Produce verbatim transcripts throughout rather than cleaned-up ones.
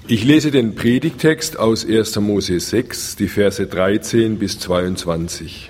Ich lese den Predigtext aus erster Mose sechs, die Verse dreizehn bis zweiundzwanzig.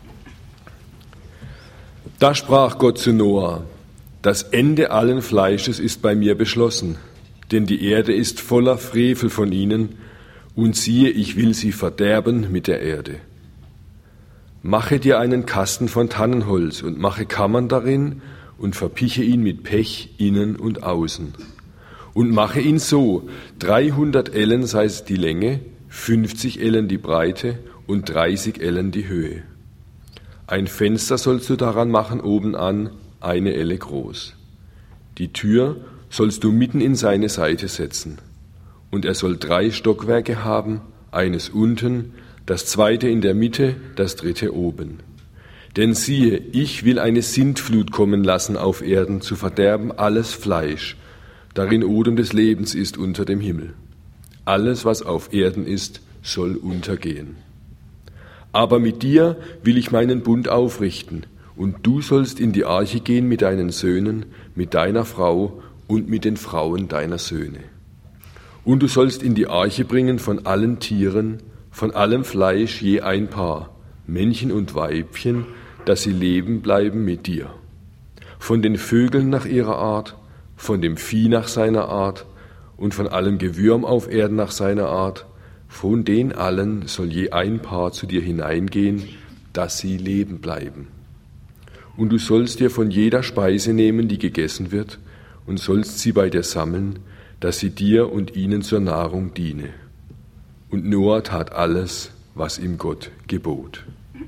Da sprach Gott zu Noah: Das Ende allen Fleisches ist bei mir beschlossen, denn die Erde ist voller Frevel von ihnen, und siehe, ich will sie verderben mit der Erde. Mache dir einen Kasten von Tannenholz und mache Kammern darin und verpiche ihn mit Pech innen und außen. Und mache ihn so, dreihundert Ellen sei die Länge, fünfzig Ellen die Breite und dreißig Ellen die Höhe. Ein Fenster sollst du daran machen obenan, eine Elle groß. Die Tür sollst du mitten in seine Seite setzen. Und er soll drei Stockwerke haben, eines unten, das zweite in der Mitte, das dritte oben. Denn siehe, ich will eine Sintflut kommen lassen auf Erden, zu verderben alles Fleisch, darin Odem des Lebens ist unter dem Himmel. Alles, was auf Erden ist, soll untergehen. Aber mit dir will ich meinen Bund aufrichten, und du sollst in die Arche gehen mit deinen Söhnen, mit deiner Frau und mit den Frauen deiner Söhne. Und du sollst in die Arche bringen von allen Tieren, von allem Fleisch je ein Paar, Männchen und Weibchen, dass sie leben bleiben mit dir. Von den Vögeln nach ihrer Art, von dem Vieh nach seiner Art und von allem Gewürm auf Erden nach seiner Art, von den allen soll je ein Paar zu dir hineingehen, dass sie leben bleiben. Und du sollst dir von jeder Speise nehmen, die gegessen wird, und sollst sie bei dir sammeln, dass sie dir und ihnen zur Nahrung diene. Und Noah tat alles, was ihm Gott gebot.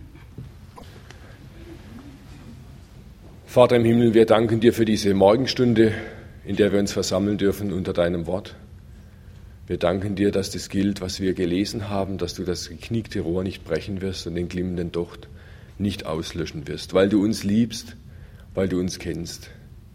Vater im Himmel, wir danken dir für diese Morgenstunde, in der wir uns versammeln dürfen unter deinem Wort. Wir danken dir, dass das gilt, was wir gelesen haben, dass du das geknickte Rohr nicht brechen wirst und den glimmenden Docht nicht auslöschen wirst, weil du uns liebst, weil du uns kennst.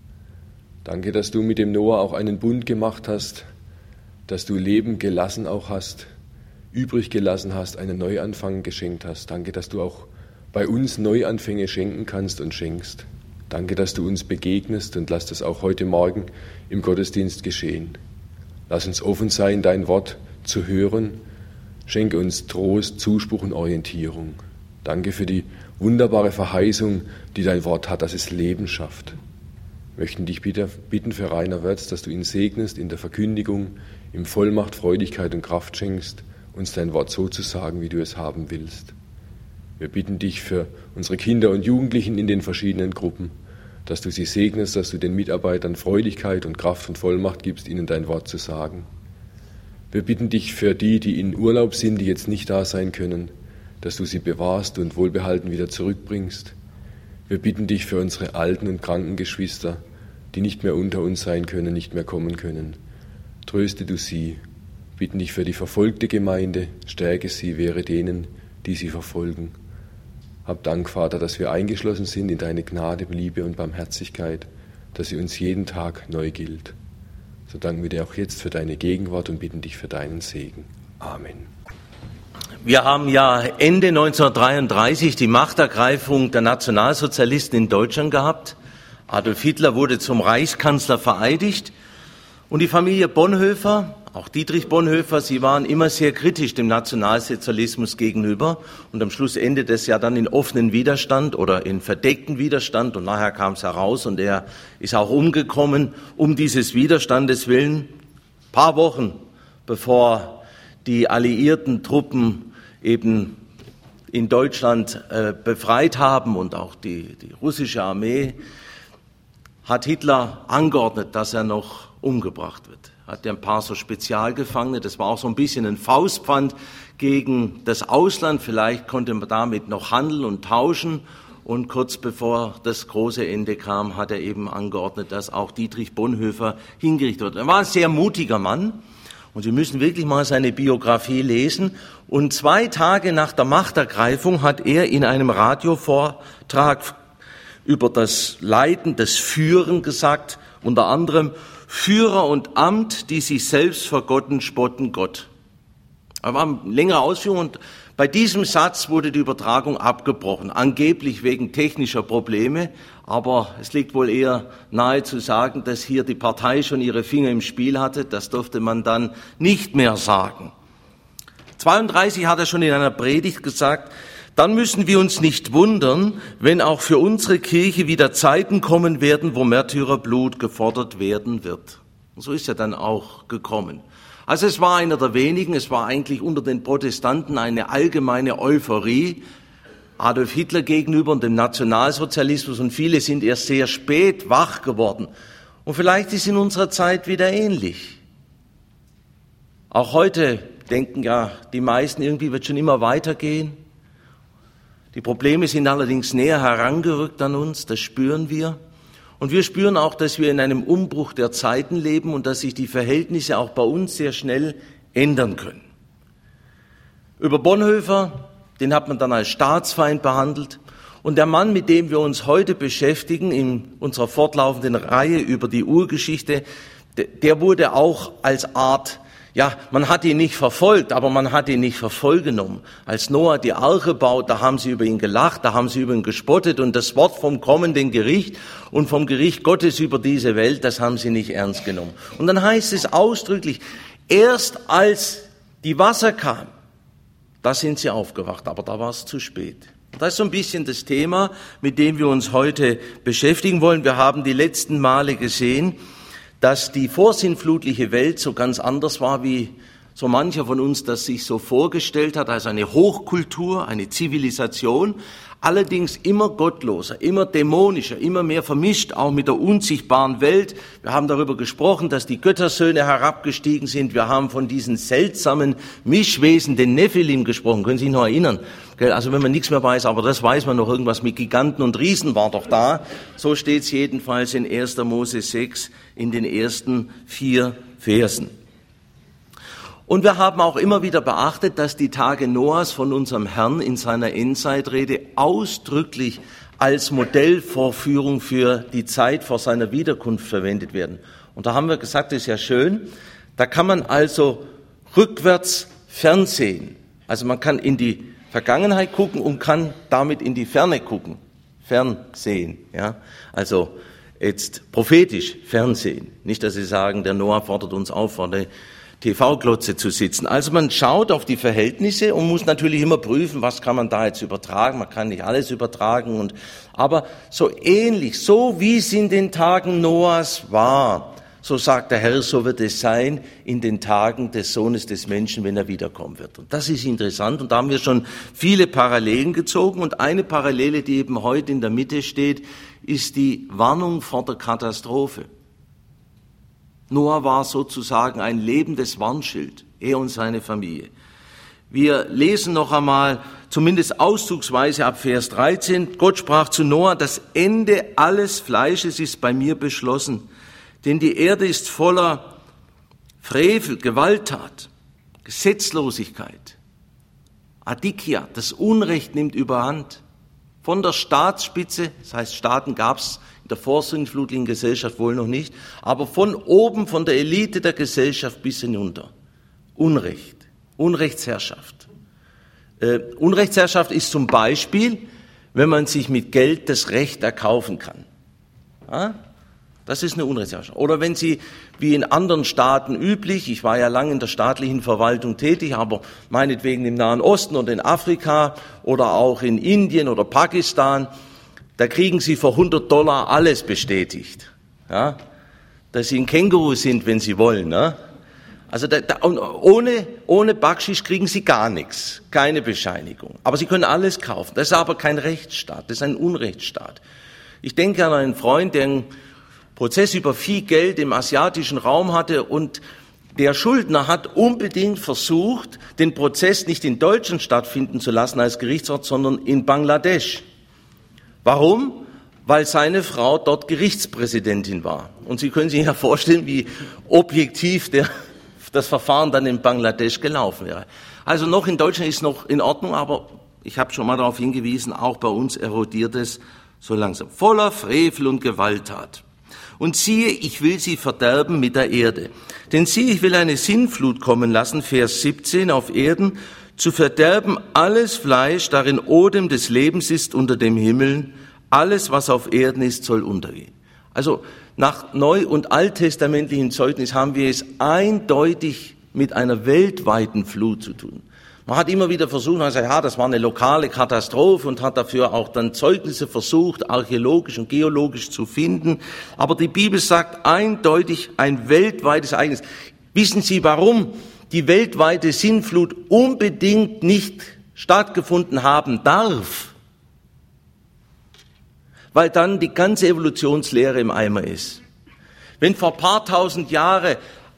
Danke, dass du mit dem Noah auch einen Bund gemacht hast, dass du Leben gelassen auch hast, übrig gelassen hast, einen Neuanfang geschenkt hast. Danke, dass du auch bei uns Neuanfänge schenken kannst und schenkst. Danke, dass du uns begegnest, und lass das auch heute Morgen im Gottesdienst geschehen. Lass uns offen sein, dein Wort zu hören. Schenke uns Trost, Zuspruch und Orientierung. Danke für die wunderbare Verheißung, die dein Wort hat, dass es Leben schafft. Wir möchten dich bitten für Rainer Wörz, dass du ihn segnest in der Verkündigung, ihm Vollmacht, Freudigkeit und Kraft schenkst, uns dein Wort so zu sagen, wie du es haben willst. Wir bitten dich für unsere Kinder und Jugendlichen in den verschiedenen Gruppen, dass du sie segnest, dass du den Mitarbeitern Freudigkeit und Kraft und Vollmacht gibst, ihnen dein Wort zu sagen. Wir bitten dich für die, die in Urlaub sind, die jetzt nicht da sein können, dass du sie bewahrst und wohlbehalten wieder zurückbringst. Wir bitten dich für unsere alten und kranken Geschwister, die nicht mehr unter uns sein können, nicht mehr kommen können. Tröste du sie. Wir bitten dich für die verfolgte Gemeinde, stärke sie, wehre denen, die sie verfolgen. Hab Dank, Vater, dass wir eingeschlossen sind in deine Gnade, Liebe und Barmherzigkeit, dass sie uns jeden Tag neu gilt. So danken wir dir auch jetzt für deine Gegenwart und bitten dich für deinen Segen. Amen. Wir haben ja Ende neunzehnhundertdreiunddreißig die Machtergreifung der Nationalsozialisten in Deutschland gehabt. Adolf Hitler wurde zum Reichskanzler vereidigt. Und die Familie Bonhoeffer, auch Dietrich Bonhoeffer, sie waren immer sehr kritisch dem Nationalsozialismus gegenüber. Und am Schluss endet es ja dann in offenen Widerstand oder in verdeckten Widerstand. Und nachher kam es heraus und er ist auch umgekommen um dieses Widerstandes willen. Ein paar Wochen bevor die alliierten Truppen eben in Deutschland äh, befreit haben und auch die, die russische Armee, hat Hitler angeordnet, dass er noch umgebracht wird. Hat er ein paar so Spezialgefangene, das war auch so ein bisschen ein Faustpfand gegen das Ausland. Vielleicht konnte man damit noch handeln und tauschen. Und kurz bevor das große Ende kam, hat er eben angeordnet, dass auch Dietrich Bonhoeffer hingerichtet wird. Er war ein sehr mutiger Mann. Und Sie müssen wirklich mal seine Biografie lesen. Und zwei Tage nach der Machtergreifung hat er in einem Radiovortrag über das Leiten, das Führen gesagt, unter anderem: Führer und Amt, die sich selbst vergotten, spotten Gott. Aber eine längere Ausführung und bei diesem Satz wurde die Übertragung abgebrochen, angeblich wegen technischer Probleme, aber es liegt wohl eher nahe zu sagen, dass hier die Partei schon ihre Finger im Spiel hatte, das durfte man dann nicht mehr sagen. zweiunddreißig hat er schon in einer Predigt gesagt, dann müssen wir uns nicht wundern, wenn auch für unsere Kirche wieder Zeiten kommen werden, wo Märtyrerblut gefordert werden wird. Und so ist er dann auch gekommen. Also es war einer der wenigen, es war eigentlich unter den Protestanten eine allgemeine Euphorie Adolf Hitler gegenüber und dem Nationalsozialismus und viele sind erst sehr spät wach geworden. Und vielleicht ist es in unserer Zeit wieder ähnlich. Auch heute denken ja die meisten, irgendwie wird schon immer weitergehen. Die Probleme sind allerdings näher herangerückt an uns, das spüren wir. Und wir spüren auch, dass wir in einem Umbruch der Zeiten leben und dass sich die Verhältnisse auch bei uns sehr schnell ändern können. Über Bonhoeffer, den hat man dann als Staatsfeind behandelt. Und der Mann, mit dem wir uns heute beschäftigen, in unserer fortlaufenden Reihe über die Urgeschichte, der wurde auch als Art, ja, man hat ihn nicht verfolgt, aber man hat ihn nicht vervollgenommen. Als Noah die Arche baut, da haben sie über ihn gelacht, da haben sie über ihn gespottet und das Wort vom kommenden Gericht und vom Gericht Gottes über diese Welt, das haben sie nicht ernst genommen. Und dann heißt es ausdrücklich, erst als die Wasser kamen, da sind sie aufgewacht, aber da war es zu spät. Das ist so ein bisschen das Thema, mit dem wir uns heute beschäftigen wollen. Wir haben die letzten Male gesehen, dass die vorsinnflutliche Welt so ganz anders war, wie so mancher von uns das sich so vorgestellt hat, also eine Hochkultur, eine Zivilisation, allerdings immer gottloser, immer dämonischer, immer mehr vermischt, auch mit der unsichtbaren Welt. Wir haben darüber gesprochen, dass die Göttersöhne herabgestiegen sind. Wir haben von diesen seltsamen Mischwesen, den Nephilim, gesprochen. Können Sie sich noch erinnern? Also wenn man nichts mehr weiß, aber das weiß man noch, irgendwas mit Giganten und Riesen war doch da. So steht es jedenfalls in erster Mose sechs in den ersten vier Versen. Und wir haben auch immer wieder beachtet, dass die Tage Noahs von unserem Herrn in seiner Endzeitrede ausdrücklich als Modellvorführung für die Zeit vor seiner Wiederkunft verwendet werden. Und da haben wir gesagt, das ist ja schön, da kann man also rückwärts fernsehen. Also man kann in die Vergangenheit gucken und kann damit in die Ferne gucken. Fernsehen, ja. Also jetzt prophetisch Fernsehen. Nicht, dass Sie sagen, der Noah fordert uns auf, vor der T V-Glotze zu sitzen. Also man schaut auf die Verhältnisse und muss natürlich immer prüfen, was kann man da jetzt übertragen. Man kann nicht alles übertragen. Und, aber so ähnlich, so wie es in den Tagen Noahs war, so sagt der Herr, so wird es sein in den Tagen des Sohnes des Menschen, wenn er wiederkommen wird. Und das ist interessant und da haben wir schon viele Parallelen gezogen. Und eine Parallele, die eben heute in der Mitte steht, ist die Warnung vor der Katastrophe. Noah war sozusagen ein lebendes Warnschild, er und seine Familie. Wir lesen noch einmal, zumindest auszugsweise ab Vers dreizehn, Gott sprach zu Noah, das Ende alles Fleisches ist bei mir beschlossen, denn die Erde ist voller Frevel, Gewalttat, Gesetzlosigkeit, Adikia, das Unrecht nimmt überhand. Von der Staatsspitze, das heißt Staaten gab es in der vorsinnflutlichen Gesellschaft wohl noch nicht, aber von oben, von der Elite der Gesellschaft bis hinunter. Unrecht, Unrechtsherrschaft. Äh, Unrechtsherrschaft ist zum Beispiel, wenn man sich mit Geld das Recht erkaufen kann. Ja? Das ist eine Unrechtsherrschaft. Oder wenn Sie, wie in anderen Staaten üblich, ich war ja lange in der staatlichen Verwaltung tätig, aber meinetwegen im Nahen Osten und in Afrika oder auch in Indien oder Pakistan, da kriegen Sie für hundert Dollar alles bestätigt. Ja? Dass Sie ein Känguru sind, wenn Sie wollen. Ne? Also da, da, ohne, ohne Backschisch kriegen Sie gar nichts, keine Bescheinigung. Aber Sie können alles kaufen. Das ist aber kein Rechtsstaat, das ist ein Unrechtsstaat. Ich denke an einen Freund, der einen Prozess über viel Geld im asiatischen Raum hatte und der Schuldner hat unbedingt versucht, den Prozess nicht in Deutschland stattfinden zu lassen als Gerichtsort, sondern in Bangladesch. Warum? Weil seine Frau dort Gerichtspräsidentin war. Und Sie können sich ja vorstellen, wie objektiv der, das Verfahren dann in Bangladesch gelaufen wäre. Also noch in Deutschland ist noch in Ordnung, aber ich habe schon mal darauf hingewiesen, auch bei uns erodiert es so langsam. Voller Frevel und Gewalttat. Und siehe, ich will sie verderben mit der Erde. Denn siehe, ich will eine Sintflut kommen lassen, Vers siebzehn, auf Erden, zu verderben alles Fleisch, darin Odem des Lebens ist unter dem Himmel, alles, was auf Erden ist, soll untergehen. Also nach neu- und alttestamentlichen Zeugnis haben wir es eindeutig mit einer weltweiten Flut zu tun. Man hat immer wieder versucht, man hat gesagt, ja, das war eine lokale Katastrophe und hat dafür auch dann Zeugnisse versucht, archäologisch und geologisch zu finden. Aber die Bibel sagt eindeutig ein weltweites Ereignis. Wissen Sie, warum die weltweite Sintflut unbedingt nicht stattgefunden haben darf? Weil dann die ganze Evolutionslehre im Eimer ist. Wenn vor ein paar tausend Jahren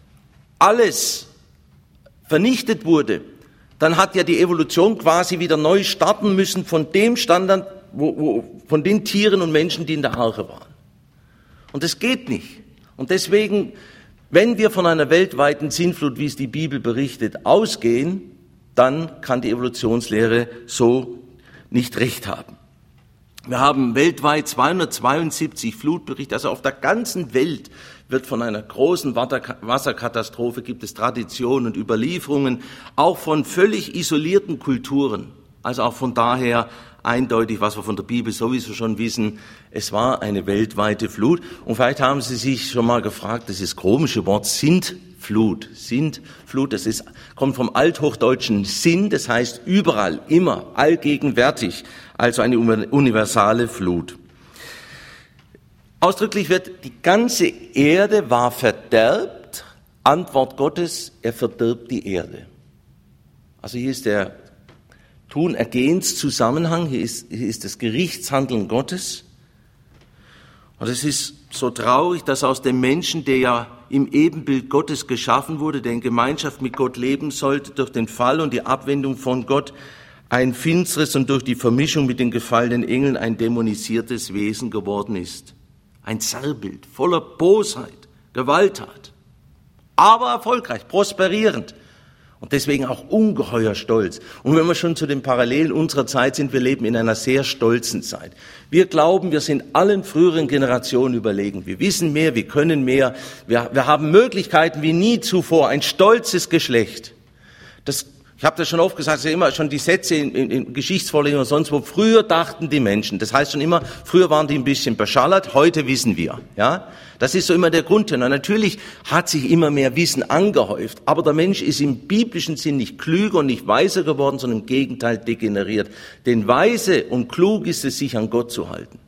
alles vernichtet wurde, dann hat ja die Evolution quasi wieder neu starten müssen von dem Standard, wo, wo, von den Tieren und Menschen, die in der Arche waren. Und das geht nicht. Und deswegen, wenn wir von einer weltweiten Sintflut, wie es die Bibel berichtet, ausgehen, dann kann die Evolutionslehre so nicht recht haben. Wir haben weltweit zweihundertzweiundsiebzig Flutberichte, also auf der ganzen Welt wird von einer großen Wasserkatastrophe, gibt es Traditionen und Überlieferungen, auch von völlig isolierten Kulturen. Also auch von daher eindeutig, was wir von der Bibel sowieso schon wissen, es war eine weltweite Flut. Und vielleicht haben Sie sich schon mal gefragt, das ist komische Wort, Sintflut. Sintflut, das ist, kommt vom althochdeutschen Sinn, das heißt überall, immer, allgegenwärtig, also eine universale Flut. Ausdrücklich wird, die ganze Erde war verderbt. Antwort Gottes, er verdirbt die Erde. Also hier ist der Tun-Ergehens-Zusammenhang, hier ist, hier ist das Gerichtshandeln Gottes. Und es ist so traurig, dass aus dem Menschen, der ja im Ebenbild Gottes geschaffen wurde, der in Gemeinschaft mit Gott leben sollte, durch den Fall und die Abwendung von Gott, ein finsteres und durch die Vermischung mit den gefallenen Engeln ein dämonisiertes Wesen geworden ist. Ein Zerrbild voller Bosheit, Gewalttat, aber erfolgreich, prosperierend und deswegen auch ungeheuer stolz. Und wenn wir schon zu den Parallelen unserer Zeit sind, wir leben in einer sehr stolzen Zeit. Wir glauben, wir sind allen früheren Generationen überlegen. Wir wissen mehr, wir können mehr, wir, wir haben Möglichkeiten wie nie zuvor, ein stolzes Geschlecht. Das Ich habe das schon oft gesagt, ja immer schon die Sätze in, in, in Geschichtsvorlesungen und sonst wo. Früher dachten die Menschen, das heißt schon immer, früher waren die ein bisschen beschallert, heute wissen wir. Ja, das ist so immer der Grundtenor. Natürlich hat sich immer mehr Wissen angehäuft, aber der Mensch ist im biblischen Sinn nicht klüger und nicht weiser geworden, sondern im Gegenteil degeneriert. Denn weise und klug ist es, sich an Gott zu halten.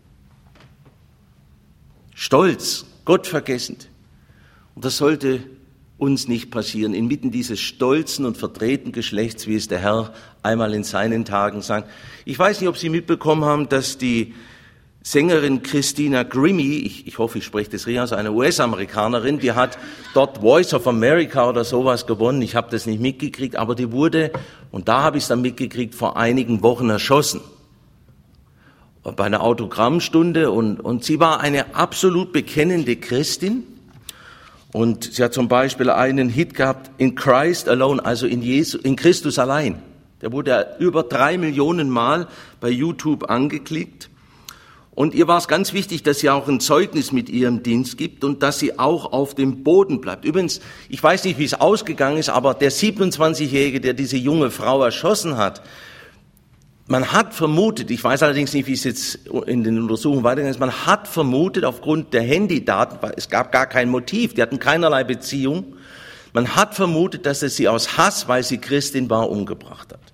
Stolz, gottvergessend. Und das sollte uns nicht passieren, inmitten dieses stolzen und verdrehten Geschlechts, wie es der Herr einmal in seinen Tagen sagt. Ich weiß nicht, ob Sie mitbekommen haben, dass die Sängerin Christina Grimmie, ich, ich hoffe, ich spreche das richtig aus, eine U S-Amerikanerin, die hat dort Voice of America oder sowas gewonnen. Ich habe das nicht mitgekriegt, aber die wurde, und da habe ich es dann mitgekriegt, vor einigen Wochen erschossen. Bei einer Autogrammstunde und, und sie war eine absolut bekennende Christin. Und sie hat zum Beispiel einen Hit gehabt, In Christ Alone, also in, Jesu, in Christus allein. Der wurde über drei Millionen Mal bei YouTube angeklickt. Und ihr war es ganz wichtig, dass sie auch ein Zeugnis mit ihrem Dienst gibt und dass sie auch auf dem Boden bleibt. Übrigens, ich weiß nicht, wie es ausgegangen ist, aber der siebenundzwanzigjährige, der diese junge Frau erschossen hat, man hat vermutet, ich weiß allerdings nicht, wie es jetzt in den Untersuchungen weitergegangen ist, man hat vermutet aufgrund der Handydaten, weil es gab gar kein Motiv, die hatten keinerlei Beziehung, man hat vermutet, dass er sie aus Hass, weil sie Christin war, umgebracht hat.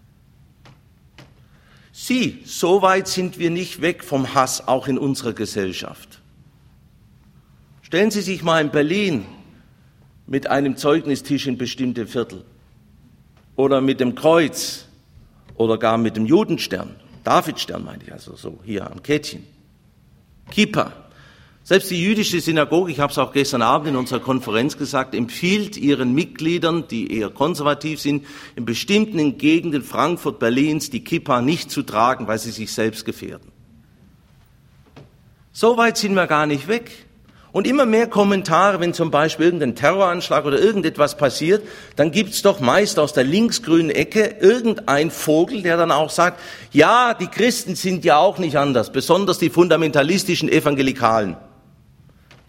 Sie, so weit sind wir nicht weg vom Hass, auch in unserer Gesellschaft. Stellen Sie sich mal in Berlin mit einem Zeugnistisch in bestimmte Viertel oder mit dem Kreuz oder gar mit dem Judenstern, Davidstern meine ich, also so hier am Kettchen, Kippa. Selbst die jüdische Synagoge, ich habe es auch gestern Abend in unserer Konferenz gesagt, empfiehlt ihren Mitgliedern, die eher konservativ sind, in bestimmten Gegenden Frankfurt, Berlins die Kippa nicht zu tragen, weil sie sich selbst gefährden. So weit sind wir gar nicht weg. Und immer mehr Kommentare, wenn zum Beispiel irgendein Terroranschlag oder irgendetwas passiert, dann gibt's doch meist aus der linksgrünen Ecke irgendein Vogel, der dann auch sagt, ja, die Christen sind ja auch nicht anders, besonders die fundamentalistischen Evangelikalen.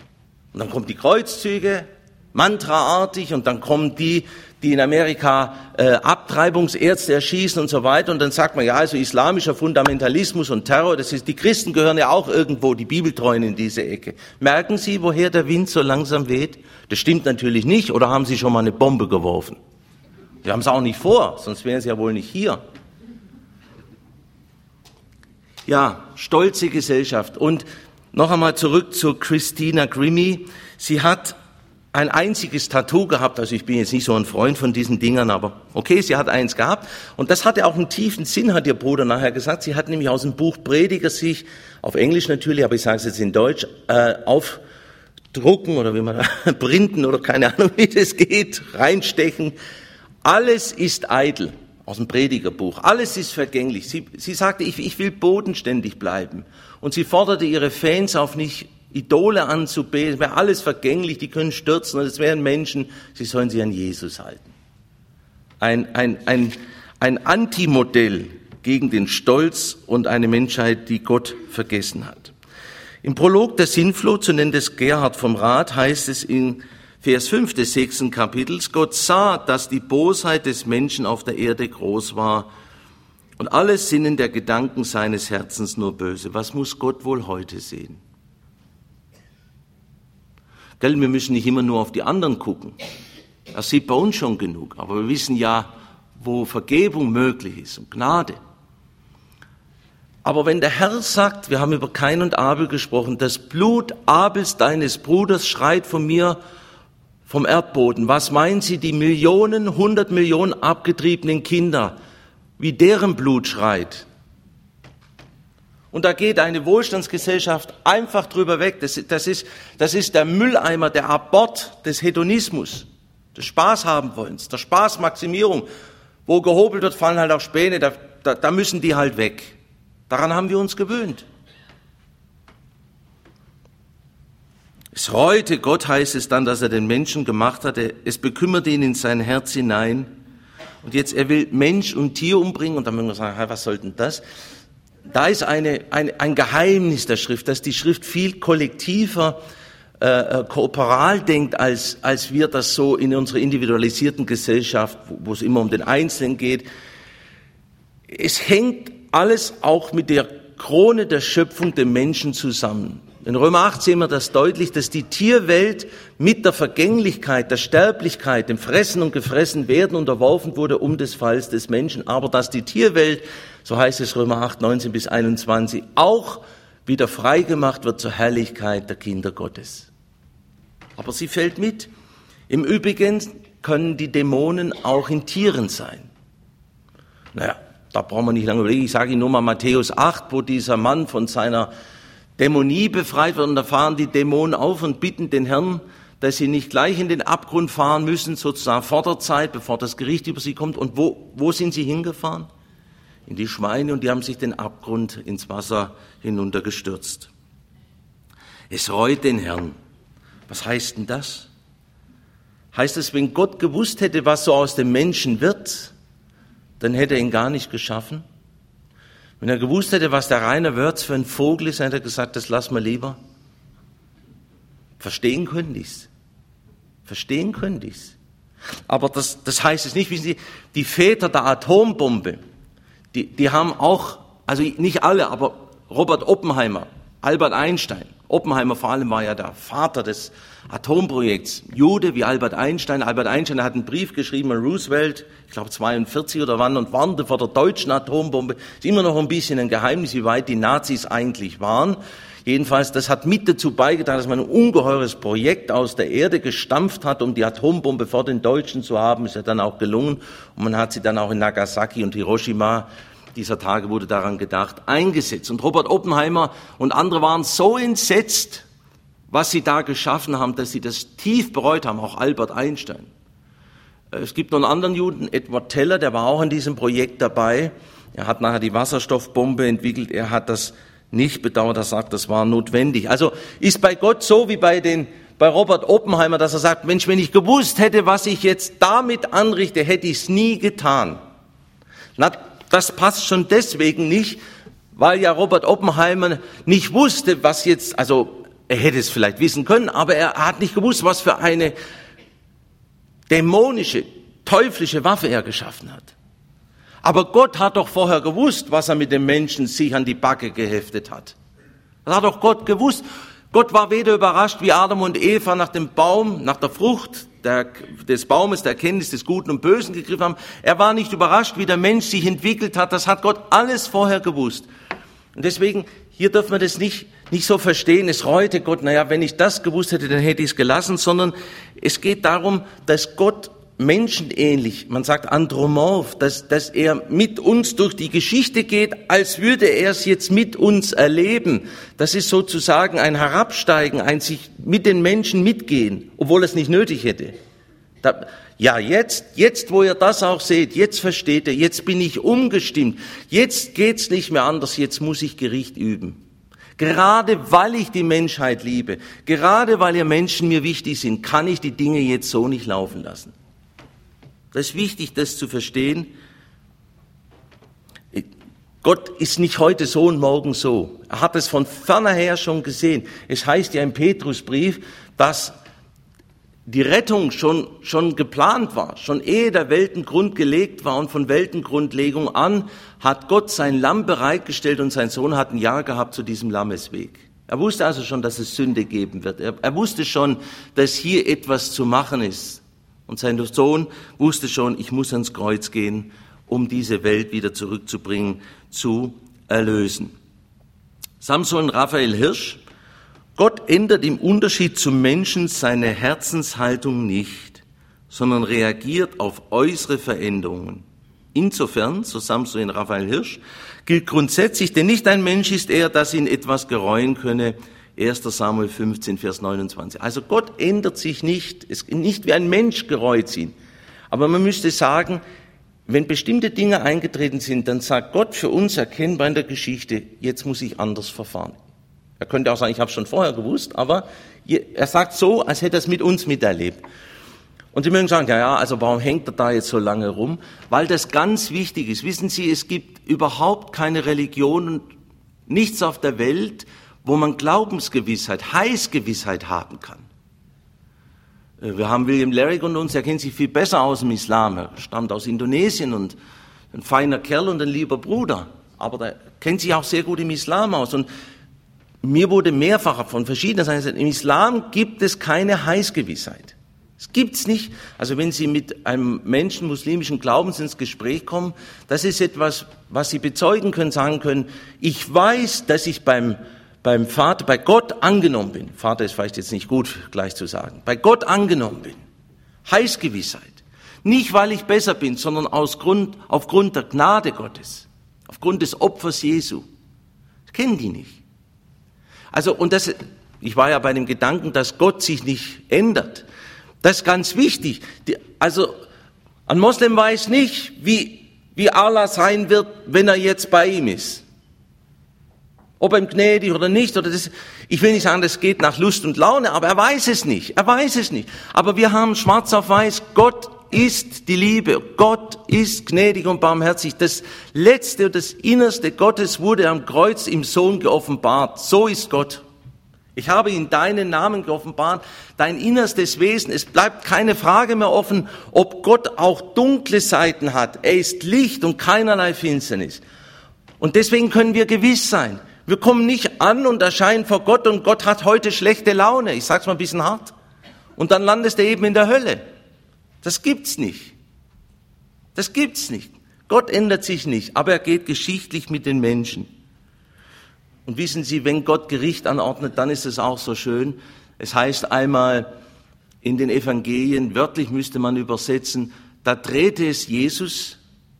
Und dann kommen die Kreuzzüge, mantraartig, und dann kommen die, die in Amerika äh, Abtreibungsärzte erschießen und so weiter. Und dann sagt man, ja, also islamischer Fundamentalismus und Terror, das ist, die Christen gehören ja auch irgendwo, die Bibeltreuen, in diese Ecke. Merken Sie, woher der Wind so langsam weht? Das stimmt natürlich nicht. Oder haben Sie schon mal eine Bombe geworfen? Sie haben es auch nicht vor, sonst wären Sie ja wohl nicht hier. Ja, stolze Gesellschaft. Und noch einmal zurück zu Christina Grimmie. Sie hat ein einziges Tattoo gehabt, also ich bin jetzt nicht so ein Freund von diesen Dingern, aber okay, sie hat eins gehabt. Und das hatte auch einen tiefen Sinn, hat ihr Bruder nachher gesagt. Sie hat nämlich aus dem Buch Prediger sich, auf Englisch natürlich, aber ich sage es jetzt in Deutsch, äh, aufdrucken oder wie man printen oder keine Ahnung, wie das geht, reinstechen. Alles ist eitel. Aus dem Predigerbuch. Alles ist vergänglich. Sie, sie sagte, ich, ich will bodenständig bleiben. Und sie forderte ihre Fans auf, nicht Idole anzubeten. Es wäre alles vergänglich, die können stürzen und es wären Menschen. Sie sollen sich an Jesus halten. Ein, ein, ein, ein Antimodell gegen den Stolz und eine Menschheit, die Gott vergessen hat. Im Prolog der Sintflut, so nennt es Gerhard vom Rat, heißt es in Vers fünf des sechsten Kapitels, Gott sah, dass die Bosheit des Menschen auf der Erde groß war und alles Sinnen der Gedanken seines Herzens nur böse. Was muss Gott wohl heute sehen? Gell, wir müssen nicht immer nur auf die anderen gucken. Das sieht bei uns schon genug. Aber wir wissen ja, wo Vergebung möglich ist und Gnade. Aber wenn der Herr sagt, wir haben über Kain und Abel gesprochen, das Blut Abels, deines Bruders, schreit von mir vom Erdboden. Was meinen Sie, die Millionen, hundert Millionen abgetriebenen Kinder, wie deren Blut schreit? Und da geht eine Wohlstandsgesellschaft einfach drüber weg. Das, das, ist, das ist der Mülleimer, der Abort des Hedonismus, des Spaßhabenwollens, der Spaßmaximierung. Wo gehobelt wird, fallen halt auch Späne, da, da, da müssen die halt weg. Daran haben wir uns gewöhnt. Es reute Gott, heißt es dann, dass er den Menschen gemacht hatte. Es bekümmerte ihn in sein Herz hinein. Und jetzt, er will Mensch und Tier umbringen. Und dann müssen wir sagen, was soll denn das? Da ist eine, ein, ein Geheimnis der Schrift, dass die Schrift viel kollektiver, äh, kooperal denkt, als, als wir das so in unserer individualisierten Gesellschaft, wo, wo es immer um den Einzelnen geht. Es hängt alles auch mit der Krone der Schöpfung, dem Menschen, zusammen. In Römer acht sehen wir das deutlich, dass die Tierwelt mit der Vergänglichkeit, der Sterblichkeit, dem Fressen und Gefressenwerden unterworfen wurde um des Falls des Menschen, aber dass die Tierwelt, so heißt es Römer acht, neunzehn bis einundzwanzig, auch wieder freigemacht wird zur Herrlichkeit der Kinder Gottes. Aber sie fällt mit. Im Übrigen können die Dämonen auch in Tieren sein. Naja, da brauchen wir nicht lange überlegen. Ich sage Ihnen nur mal Matthäus acht, wo dieser Mann von seiner Dämonie befreit wird, und da fahren die Dämonen auf und bitten den Herrn, dass sie nicht gleich in den Abgrund fahren müssen, sozusagen vor der Zeit, bevor das Gericht über sie kommt. Und wo, wo sind sie hingefahren? In die Schweine, und die haben sich den Abgrund ins Wasser hinuntergestürzt. Es reut den Herrn. Was heißt denn das? Heißt es, wenn Gott gewusst hätte, was so aus dem Menschen wird, dann hätte er ihn gar nicht geschaffen? Wenn er gewusst hätte, was der Rainer Wörth für ein Vogel ist, hätte er gesagt, das lassen wir lieber. Verstehen können die's. Verstehen können die's. Aber das, das heißt es nicht, wissen Sie, die Väter der Atombombe, die, die haben auch, also nicht alle, aber Robert Oppenheimer, Albert Einstein, Oppenheimer vor allem war ja der Vater des Atomprojekts, Jude wie Albert Einstein. Albert Einstein hat einen Brief geschrieben an Roosevelt, ich glaube zweiundvierzig oder wann, und warnte vor der deutschen Atombombe. Ist immer noch ein bisschen ein Geheimnis, wie weit die Nazis eigentlich waren. Jedenfalls, das hat mit dazu beigetragen, dass man ein ungeheures Projekt aus der Erde gestampft hat, um die Atombombe vor den Deutschen zu haben. Ist ja dann auch gelungen. Und man hat sie dann auch in Nagasaki und Hiroshima, dieser Tage wurde daran gedacht, eingesetzt. Und Robert Oppenheimer und andere waren so entsetzt, was sie da geschaffen haben, dass sie das tief bereut haben, auch Albert Einstein. Es gibt noch einen anderen Juden, Edward Teller, der war auch an diesem Projekt dabei. Er hat nachher die Wasserstoffbombe entwickelt. Er hat das nicht bedauert, er sagt, das war notwendig. Also ist bei Gott so wie bei den, bei Robert Oppenheimer, dass er sagt, Mensch, wenn ich gewusst hätte, was ich jetzt damit anrichte, hätte ich es nie getan. Na, das passt schon deswegen nicht, weil ja Robert Oppenheimer nicht wusste, was jetzt, also er hätte es vielleicht wissen können, aber er hat nicht gewusst, was für eine dämonische, teuflische Waffe er geschaffen hat. Aber Gott hat doch vorher gewusst, was er mit dem Menschen sich an die Backe geheftet hat. Das hat doch Gott gewusst. Gott war weder überrascht, wie Adam und Eva nach dem Baum, nach der Frucht der, des Baumes der Erkenntnis des Guten und Bösen gegriffen haben. Er war nicht überrascht, wie der Mensch sich entwickelt hat. Das hat Gott alles vorher gewusst. Und deswegen, hier dürfen wir das nicht, nicht so verstehen, es reute Gott, naja, wenn ich das gewusst hätte, dann hätte ich es gelassen, sondern es geht darum, dass Gott menschenähnlich, man sagt andromorph, dass, dass er mit uns durch die Geschichte geht, als würde er es jetzt mit uns erleben. Das ist sozusagen ein Herabsteigen, ein sich mit den Menschen mitgehen, obwohl er es nicht nötig hätte. Da, ja, jetzt, jetzt, wo ihr das auch seht, jetzt versteht ihr, jetzt bin ich umgestimmt, jetzt geht's nicht mehr anders, jetzt muss ich Gericht üben. Gerade weil ich die Menschheit liebe, gerade weil ihr Menschen mir wichtig sind, kann ich die Dinge jetzt so nicht laufen lassen. Das ist wichtig, das zu verstehen. Gott ist nicht heute so und morgen so. Er hat es von fernerher schon gesehen. Es heißt ja im Petrusbrief, dass die Rettung schon, schon geplant war. Schon ehe der Weltengrund gelegt war und von Weltengrundlegung an hat Gott sein Lamm bereitgestellt und sein Sohn hat ein Ja gehabt zu diesem Lammesweg. Er wusste also schon, dass es Sünde geben wird. Er, er wusste schon, dass hier etwas zu machen ist. Und sein Sohn wusste schon, ich muss ans Kreuz gehen, um diese Welt wieder zurückzubringen, zu erlösen. Samson Raphael Hirsch: Gott ändert im Unterschied zum Menschen seine Herzenshaltung nicht, sondern reagiert auf äußere Veränderungen. Insofern, so Samson Raphael Hirsch, gilt grundsätzlich, denn nicht ein Mensch ist er, dass ihn etwas gereuen könne. erster Samuel fünfzehn, Vers neunundzwanzig. Also Gott ändert sich nicht, es ist nicht wie ein Mensch gereut ihn. Aber man müsste sagen, wenn bestimmte Dinge eingetreten sind, dann sagt Gott für uns erkennbar in der Geschichte, jetzt muss ich anders verfahren. Er könnte auch sagen, ich habe es schon vorher gewusst, aber er sagt so, als hätte er es mit uns miterlebt. Und Sie mögen sagen, ja, ja, also warum hängt er da jetzt so lange rum? Weil das ganz wichtig ist. Wissen Sie, es gibt überhaupt keine Religion und nichts auf der Welt, wo man Glaubensgewissheit, Heilsgewissheit haben kann. Wir haben William Larrick unter uns, er kennt sich viel besser aus im Islam. Er stammt aus Indonesien und ein feiner Kerl und ein lieber Bruder. Aber der kennt sich auch sehr gut im Islam aus. Und mir wurde mehrfach von verschiedenen Seiten gesagt, im Islam gibt es keine Heilsgewissheit. Es gibt's nicht. Also wenn Sie mit einem Menschen muslimischen Glaubens ins Gespräch kommen, das ist etwas, was Sie bezeugen können, sagen können, ich weiß, dass ich beim beim Vater, bei Gott angenommen bin. Vater ist vielleicht jetzt nicht gut gleich zu sagen. Bei Gott angenommen bin. Heilsgewissheit. Nicht, weil ich besser bin, sondern aus Grund, aufgrund der Gnade Gottes. Aufgrund des Opfers Jesu. Das kennen die nicht. Also, und das, ich war ja bei dem Gedanken, dass Gott sich nicht ändert. Das ist ganz wichtig. Die, also, ein Moslem weiß nicht, wie, wie Allah sein wird, wenn er jetzt bei ihm ist. Ob er ihm gnädig oder nicht, oder das, ich will nicht sagen, das geht nach Lust und Laune, aber er weiß es nicht, er weiß es nicht. Aber wir haben schwarz auf weiß, Gott ist die Liebe, Gott ist gnädig und barmherzig. Das Letzte und das Innerste Gottes wurde am Kreuz im Sohn geoffenbart. So ist Gott. Ich habe in deinen Namen geoffenbart, dein innerstes Wesen. Es bleibt keine Frage mehr offen, ob Gott auch dunkle Seiten hat. Er ist Licht und keinerlei Finsternis. Und deswegen können wir gewiss sein, wir kommen nicht an und erscheinen vor Gott und Gott hat heute schlechte Laune. Ich sag's mal ein bisschen hart. Und dann landest du eben in der Hölle. Das gibt's nicht. Das gibt's nicht. Gott ändert sich nicht, aber er geht geschichtlich mit den Menschen. Und wissen Sie, wenn Gott Gericht anordnet, dann ist es auch so schön. Es heißt einmal in den Evangelien, wörtlich müsste man übersetzen, da drehte es Jesus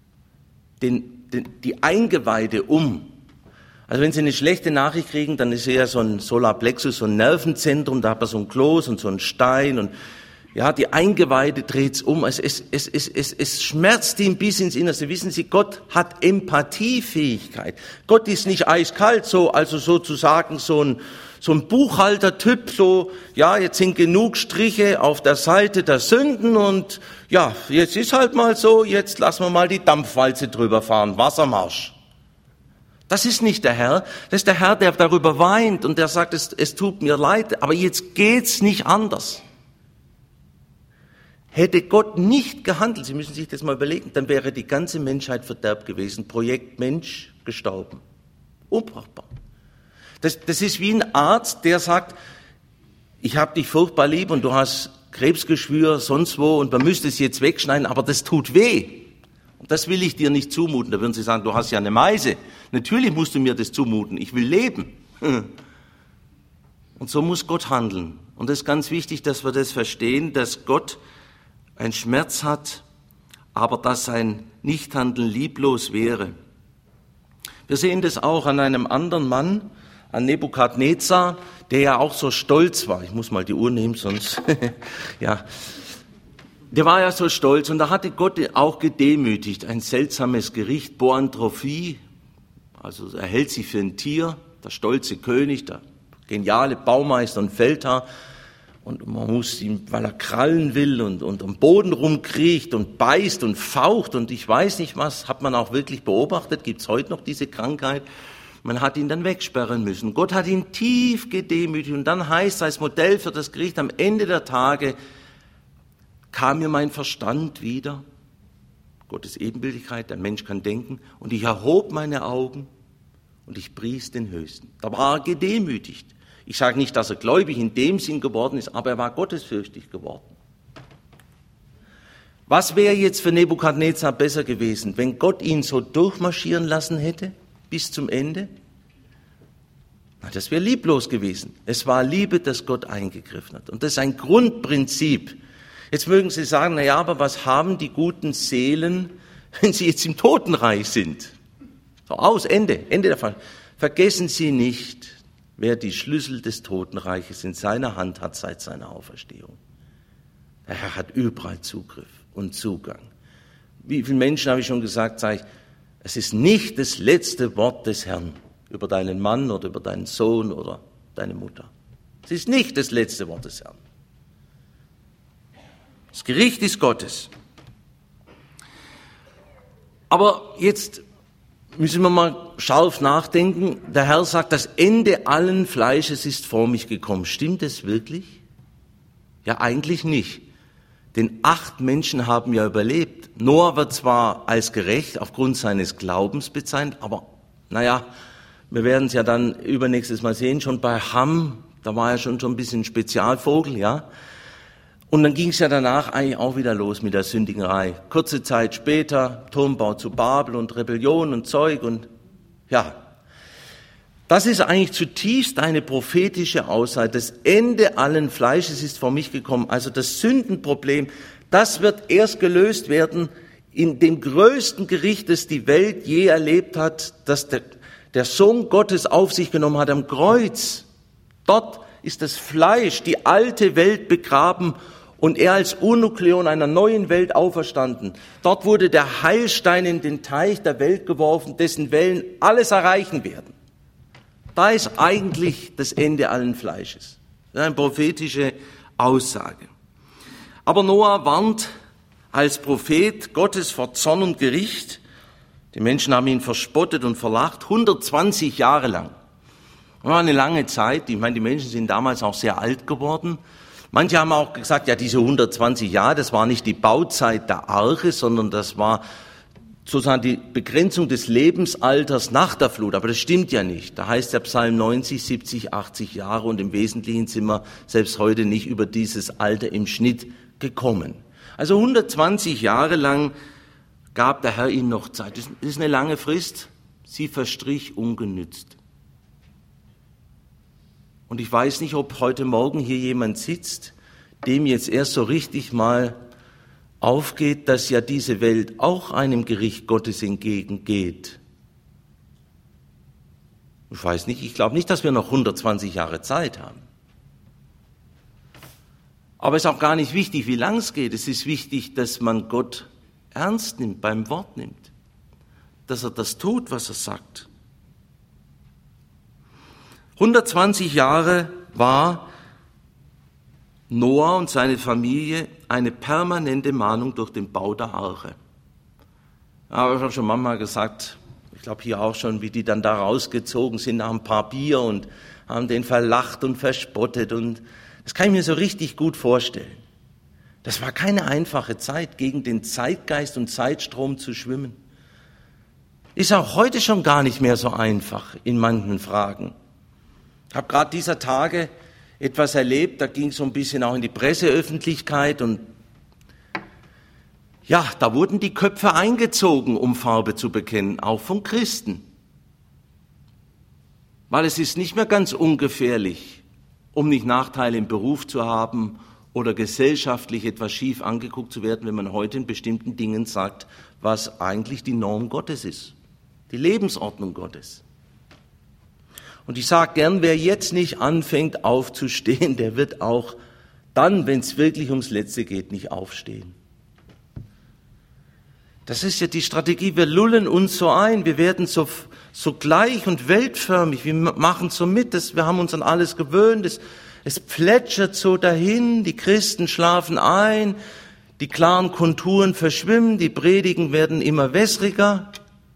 den, den, die Eingeweide um. Also wenn Sie eine schlechte Nachricht kriegen, dann ist eher so ein Solarplexus, so ein Nervenzentrum, da hat man so ein Kloß und so einen Stein und ja, die Eingeweide dreht's um. Es, es, es, es, es, es schmerzt ihn bis ins Innerste. Wissen Sie, Gott hat Empathiefähigkeit. Gott ist nicht eiskalt, so, also sozusagen so ein, so ein Buchhaltertyp, so, ja, jetzt sind genug Striche auf der Seite der Sünden und ja, jetzt ist halt mal so, jetzt lassen wir mal die Dampfwalze drüber fahren, Wassermarsch. Das ist nicht der Herr, das ist der Herr, der darüber weint und der sagt, es, es tut mir leid, aber jetzt geht's nicht anders. Hätte Gott nicht gehandelt, Sie müssen sich das mal überlegen, dann wäre die ganze Menschheit verderbt gewesen. Projekt Mensch gestorben. Unbrauchbar. Das, das ist wie ein Arzt, der sagt, ich habe dich furchtbar lieb und du hast Krebsgeschwür sonst wo und man müsste es jetzt wegschneiden, aber das tut weh. Und das will ich dir nicht zumuten. Da würden Sie sagen, du hast ja eine Meise. Natürlich musst du mir das zumuten. Ich will leben. Und so muss Gott handeln. Und es ist ganz wichtig, dass wir das verstehen, dass Gott einen Schmerz hat, aber dass sein Nichthandeln lieblos wäre. Wir sehen das auch an einem anderen Mann, an Nebukadnezar, der ja auch so stolz war. Ich muss mal die Uhr nehmen, sonst, ja. Der war ja so stolz und da hatte Gott auch gedemütigt. Ein seltsames Gericht, Boanthrophie, also er hält sich für ein Tier, der stolze König, der geniale Baumeister und Feldherr. Und man muss ihm, weil er krallen will und, und am Boden rumkriecht und beißt und faucht und ich weiß nicht was, hat man auch wirklich beobachtet, gibt's heute noch diese Krankheit. Man hat ihn dann wegsperren müssen. Gott hat ihn tief gedemütigt und dann heißt als Modell für das Gericht, am Ende der Tage kam mir mein Verstand wieder, Gottes Ebenbildlichkeit, der Mensch kann denken, und ich erhob meine Augen und ich pries den Höchsten. Da war er gedemütigt. Ich sage nicht, dass er gläubig in dem Sinn geworden ist, aber er war gottesfürchtig geworden. Was wäre jetzt für Nebukadnezar besser gewesen, wenn Gott ihn so durchmarschieren lassen hätte bis zum Ende? Na, das wäre lieblos gewesen. Es war Liebe, dass Gott eingegriffen hat. Und das ist ein Grundprinzip. Jetzt mögen Sie sagen, na ja, aber was haben die guten Seelen, wenn sie jetzt im Totenreich sind? So, aus, Ende, Ende der Fall. Vergessen Sie nicht, wer die Schlüssel des Totenreiches in seiner Hand hat seit seiner Auferstehung. Der Herr hat überall Zugriff und Zugang. Wie viele Menschen habe ich schon gesagt, sage ich, es ist nicht das letzte Wort des Herrn über deinen Mann oder über deinen Sohn oder deine Mutter. Es ist nicht das letzte Wort des Herrn. Das Gericht ist Gottes. Aber jetzt müssen wir mal scharf nachdenken. Der Herr sagt, das Ende allen Fleisches ist vor mich gekommen. Stimmt das wirklich? Ja, eigentlich nicht. Denn acht Menschen haben ja überlebt. Noah wird zwar als gerecht aufgrund seines Glaubens bezeichnet, aber naja, wir werden es ja dann übernächstes Mal sehen, schon bei Ham, da war er schon schon ein bisschen ein Spezialvogel, ja. Und dann ging es ja danach eigentlich auch wieder los mit der Sündigerei. Kurze Zeit später, Turmbau zu Babel und Rebellion und Zeug und ja. Das ist eigentlich zutiefst eine prophetische Aussage. Das Ende allen Fleisches ist vor mich gekommen. Also das Sündenproblem, das wird erst gelöst werden in dem größten Gericht, das die Welt je erlebt hat, das der, der Sohn Gottes auf sich genommen hat am Kreuz. Dort ist das Fleisch, die alte Welt begraben und er als Urnukleon einer neuen Welt auferstanden. Dort wurde der Heilstein in den Teich der Welt geworfen, dessen Wellen alles erreichen werden. Da ist eigentlich das Ende allen Fleisches. Das ist eine prophetische Aussage. Aber Noah warnt als Prophet Gottes vor Zorn und Gericht. Die Menschen haben ihn verspottet und verlacht, hundertzwanzig Jahre lang. Das war eine lange Zeit. Ich meine, die Menschen sind damals auch sehr alt geworden. Manche haben auch gesagt, ja, diese hundertzwanzig Jahre, das war nicht die Bauzeit der Arche, sondern das war sozusagen die Begrenzung des Lebensalters nach der Flut. Aber das stimmt ja nicht. Da heißt der Psalm neunzig, siebzig, achtzig Jahre und im Wesentlichen sind wir selbst heute nicht über dieses Alter im Schnitt gekommen. Also hundertzwanzig Jahre lang gab der Herr ihnen noch Zeit. Das ist eine lange Frist. Sie verstrich ungenützt. Und ich weiß nicht, ob heute Morgen hier jemand sitzt, dem jetzt erst so richtig mal aufgeht, dass ja diese Welt auch einem Gericht Gottes entgegengeht. Ich weiß nicht, ich glaube nicht, dass wir noch hundertzwanzig Jahre Zeit haben. Aber es ist auch gar nicht wichtig, wie lang es geht. Es ist wichtig, dass man Gott ernst nimmt, beim Wort nimmt. Dass er das tut, was er sagt. hundertzwanzig Jahre war Noah und seine Familie eine permanente Mahnung durch den Bau der Arche. Aber ich habe schon manchmal gesagt, ich glaube hier auch schon, wie die dann da rausgezogen sind nach ein paar Bier und haben den verlacht und verspottet. Und das kann ich mir so richtig gut vorstellen. Das war keine einfache Zeit, gegen den Zeitgeist und Zeitstrom zu schwimmen. Ist auch heute schon gar nicht mehr so einfach in manchen Fragen. Ich habe gerade dieser Tage etwas erlebt, da ging es so ein bisschen auch in die Presseöffentlichkeit und ja, da wurden die Köpfe eingezogen, um Farbe zu bekennen, auch von Christen. Weil es ist nicht mehr ganz ungefährlich, um nicht Nachteile im Beruf zu haben oder gesellschaftlich etwas schief angeguckt zu werden, wenn man heute in bestimmten Dingen sagt, was eigentlich die Norm Gottes ist, die Lebensordnung Gottes. Und ich sage gern, wer jetzt nicht anfängt aufzustehen, der wird auch dann, wenn es wirklich ums Letzte geht, nicht aufstehen. Das ist ja die Strategie, wir lullen uns so ein, wir werden so, so gleich und weltförmig, wir machen so mit, das, wir haben uns an alles gewöhnt, es, es plätschert so dahin, die Christen schlafen ein, die klaren Konturen verschwimmen, die Predigen werden immer wässriger.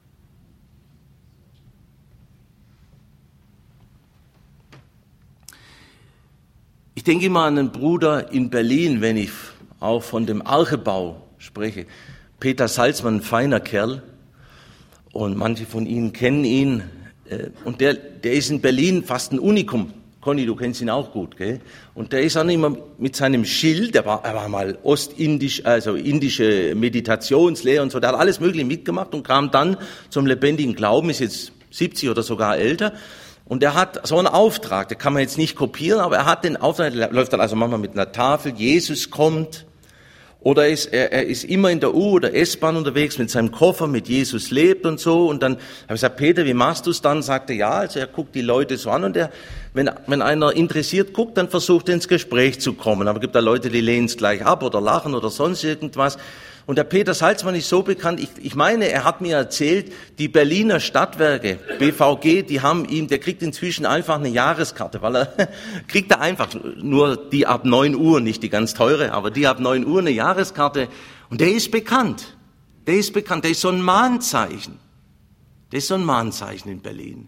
Ich denke immer an einen Bruder in Berlin, wenn ich auch von dem Archebau spreche. Peter Salzmann, ein feiner Kerl, und manche von Ihnen kennen ihn. Und der, der ist in Berlin fast ein Unikum. Conny, du kennst ihn auch gut, gell? Und der ist auch immer mit seinem Schild, der war, er war mal ostindisch, also indische Meditationslehre und so, der hat alles Mögliche mitgemacht und kam dann zum lebendigen Glauben, ist jetzt siebzig oder sogar älter. Und er hat so einen Auftrag, den kann man jetzt nicht kopieren, aber er hat den Auftrag, der läuft dann also manchmal mit einer Tafel, Jesus kommt. Oder er ist, er, er ist immer in der U- oder S-Bahn unterwegs mit seinem Koffer, mit Jesus lebt und so. Und dann habe ich gesagt, Peter, wie machst du es dann? Sagt er, ja, also er guckt die Leute so an und er, wenn, wenn einer interessiert guckt, dann versucht er ins Gespräch zu kommen. Aber es gibt da Leute, die lehnen es gleich ab oder lachen oder sonst irgendwas. Und der Peter Salzmann ist so bekannt, ich, ich meine, er hat mir erzählt, die Berliner Stadtwerke, B V G, die haben ihm, der kriegt inzwischen einfach eine Jahreskarte, weil er, kriegt er einfach, nur die ab neun Uhr, nicht die ganz teure, aber die ab neun Uhr eine Jahreskarte. Und der ist bekannt, der ist bekannt, der ist so ein Mahnzeichen, der ist so ein Mahnzeichen in Berlin.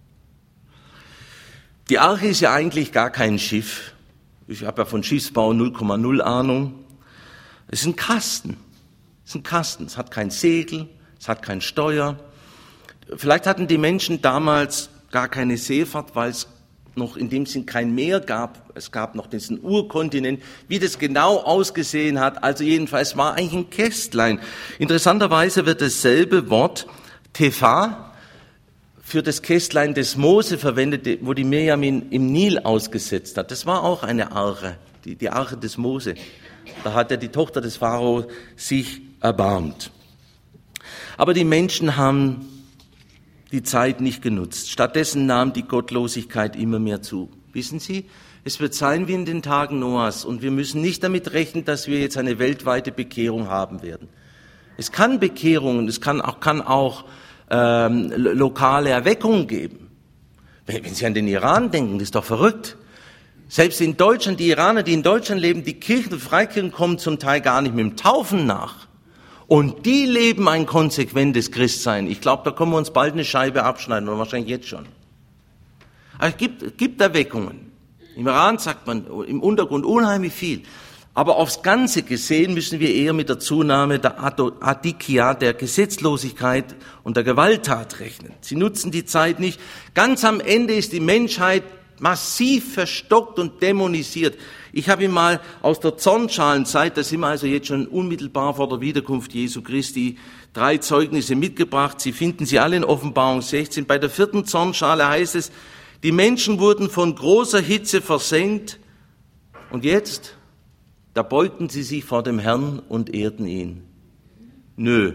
Die Arche ist ja eigentlich gar kein Schiff. Ich habe ja von Schiffsbau null Komma null Ahnung. Es ist ein Kasten. Es ist ein Kasten, es hat kein Segel, es hat kein Steuer. Vielleicht hatten die Menschen damals gar keine Seefahrt, weil es noch in dem Sinn kein Meer gab. Es gab noch diesen Urkontinent. Wie das genau ausgesehen hat, also jedenfalls war eigentlich ein Kästlein. Interessanterweise wird dasselbe Wort Tepha für das Kästlein des Mose verwendet, wo die Mirjam im Nil ausgesetzt hat. Das war auch eine Arche, die, die Arche des Mose. Da hat ja die Tochter des Pharao sich erbarmt. Aber die Menschen haben die Zeit nicht genutzt. Stattdessen nahm die Gottlosigkeit immer mehr zu. Wissen Sie, es wird sein wie in den Tagen Noahs und wir müssen nicht damit rechnen, dass wir jetzt eine weltweite Bekehrung haben werden. Es kann Bekehrungen, es kann auch, kann auch ähm, lokale Erweckungen geben. Wenn, wenn Sie an den Iran denken, das ist doch verrückt. Selbst in Deutschland, die Iraner, die in Deutschland leben, die Kirchen, Freikirchen kommen zum Teil gar nicht mit dem Taufen nach. Und die leben ein konsequentes Christsein. Ich glaube, da können wir uns bald eine Scheibe abschneiden, oder wahrscheinlich jetzt schon. Aber es gibt, es gibt Erweckungen. Im Iran sagt man im Untergrund unheimlich viel. Aber aufs Ganze gesehen müssen wir eher mit der Zunahme der Adikia, der Gesetzlosigkeit und der Gewalttat rechnen. Sie nutzen die Zeit nicht. Ganz am Ende ist die Menschheit massiv verstockt und dämonisiert. Ich habe ihm mal aus der Zornschalenzeit, da sind wir also jetzt schon unmittelbar vor der Wiederkunft Jesu Christi, drei Zeugnisse mitgebracht. Sie finden sie alle in Offenbarung sechzehn. Bei der vierten Zornschale heißt es, die Menschen wurden von großer Hitze versenkt und jetzt, da beugten sie sich vor dem Herrn und ehrten ihn. Nö.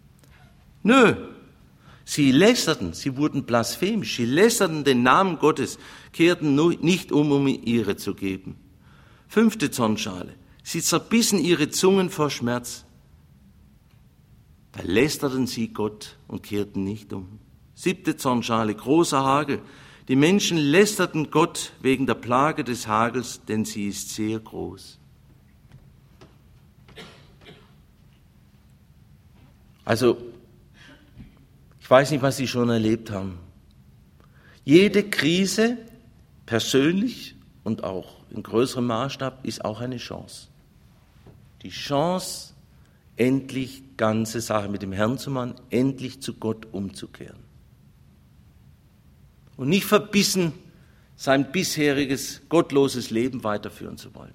Nö. Sie lästerten, sie wurden blasphemisch, sie lästerten den Namen Gottes, kehrten nicht um, um ihm Ehre zu geben. Fünfte Zornschale. Sie zerbissen ihre Zungen vor Schmerz. Da lästerten sie Gott und kehrten nicht um. Siebte Zornschale. Großer Hagel. Die Menschen lästerten Gott wegen der Plage des Hagels, denn sie ist sehr groß. Also, ich weiß nicht, was Sie schon erlebt haben. Jede Krise, persönlich und auch in größerem Maßstab, ist auch eine Chance. Die Chance, endlich ganze Sache mit dem Herrn zu machen, endlich zu Gott umzukehren. Und nicht verbissen sein bisheriges, gottloses Leben weiterführen zu wollen.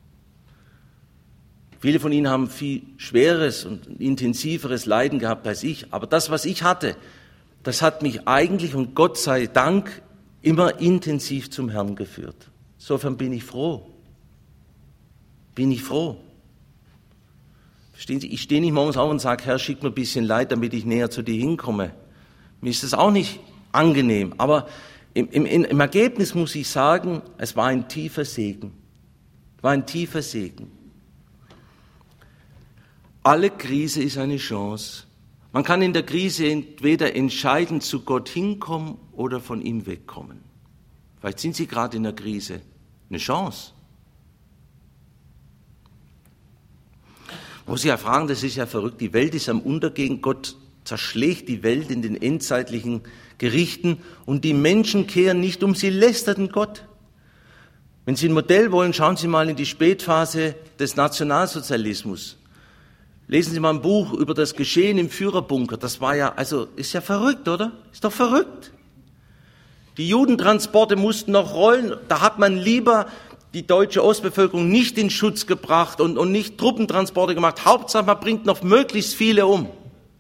Viele von Ihnen haben viel schweres und intensiveres Leiden gehabt als ich, aber das, was ich hatte, das hat mich eigentlich, und Gott sei Dank, immer intensiv zum Herrn geführt. Insofern bin ich froh. Bin ich froh. Verstehen Sie, ich stehe nicht morgens auf und sage, Herr, schick mir ein bisschen Leid, damit ich näher zu dir hinkomme. Mir ist das auch nicht angenehm, aber im, im, im Ergebnis muss ich sagen, es war ein tiefer Segen. Es war ein tiefer Segen. Alle Krise ist eine Chance. Man kann in der Krise entweder entscheidend zu Gott hinkommen oder von ihm wegkommen. Vielleicht sind Sie gerade in der Krise. Eine Chance. Muss ich ja fragen, das ist ja verrückt. Die Welt ist am Untergehen. Gott zerschlägt die Welt in den endzeitlichen Gerichten und die Menschen kehren nicht um. Sie lästerten Gott. Wenn Sie ein Modell wollen, schauen Sie mal in die Spätphase des Nationalsozialismus. Lesen Sie mal ein Buch über das Geschehen im Führerbunker. Das war ja, also, ist ja verrückt, oder? Ist doch verrückt. Die Judentransporte mussten noch rollen. Da hat man lieber die deutsche Ostbevölkerung nicht in Schutz gebracht und, und nicht Truppentransporte gemacht. Hauptsache, man bringt noch möglichst viele um.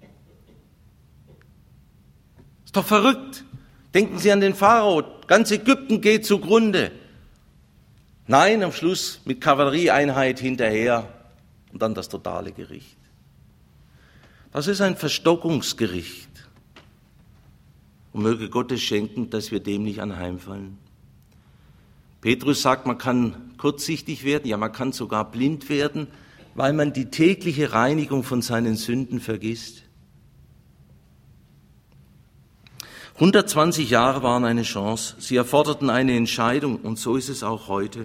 Ist doch verrückt. Denken Sie an den Pharao. Ganz Ägypten geht zugrunde. Nein, am Schluss mit Kavallerieeinheit hinterher und dann das totale Gericht. Das ist ein Verstockungsgericht. Und möge Gott es schenken, dass wir dem nicht anheimfallen. Petrus sagt, man kann kurzsichtig werden, ja, man kann sogar blind werden, weil man die tägliche Reinigung von seinen Sünden vergisst. hundertzwanzig Jahre waren eine Chance. Sie erforderten eine Entscheidung und so ist es auch heute.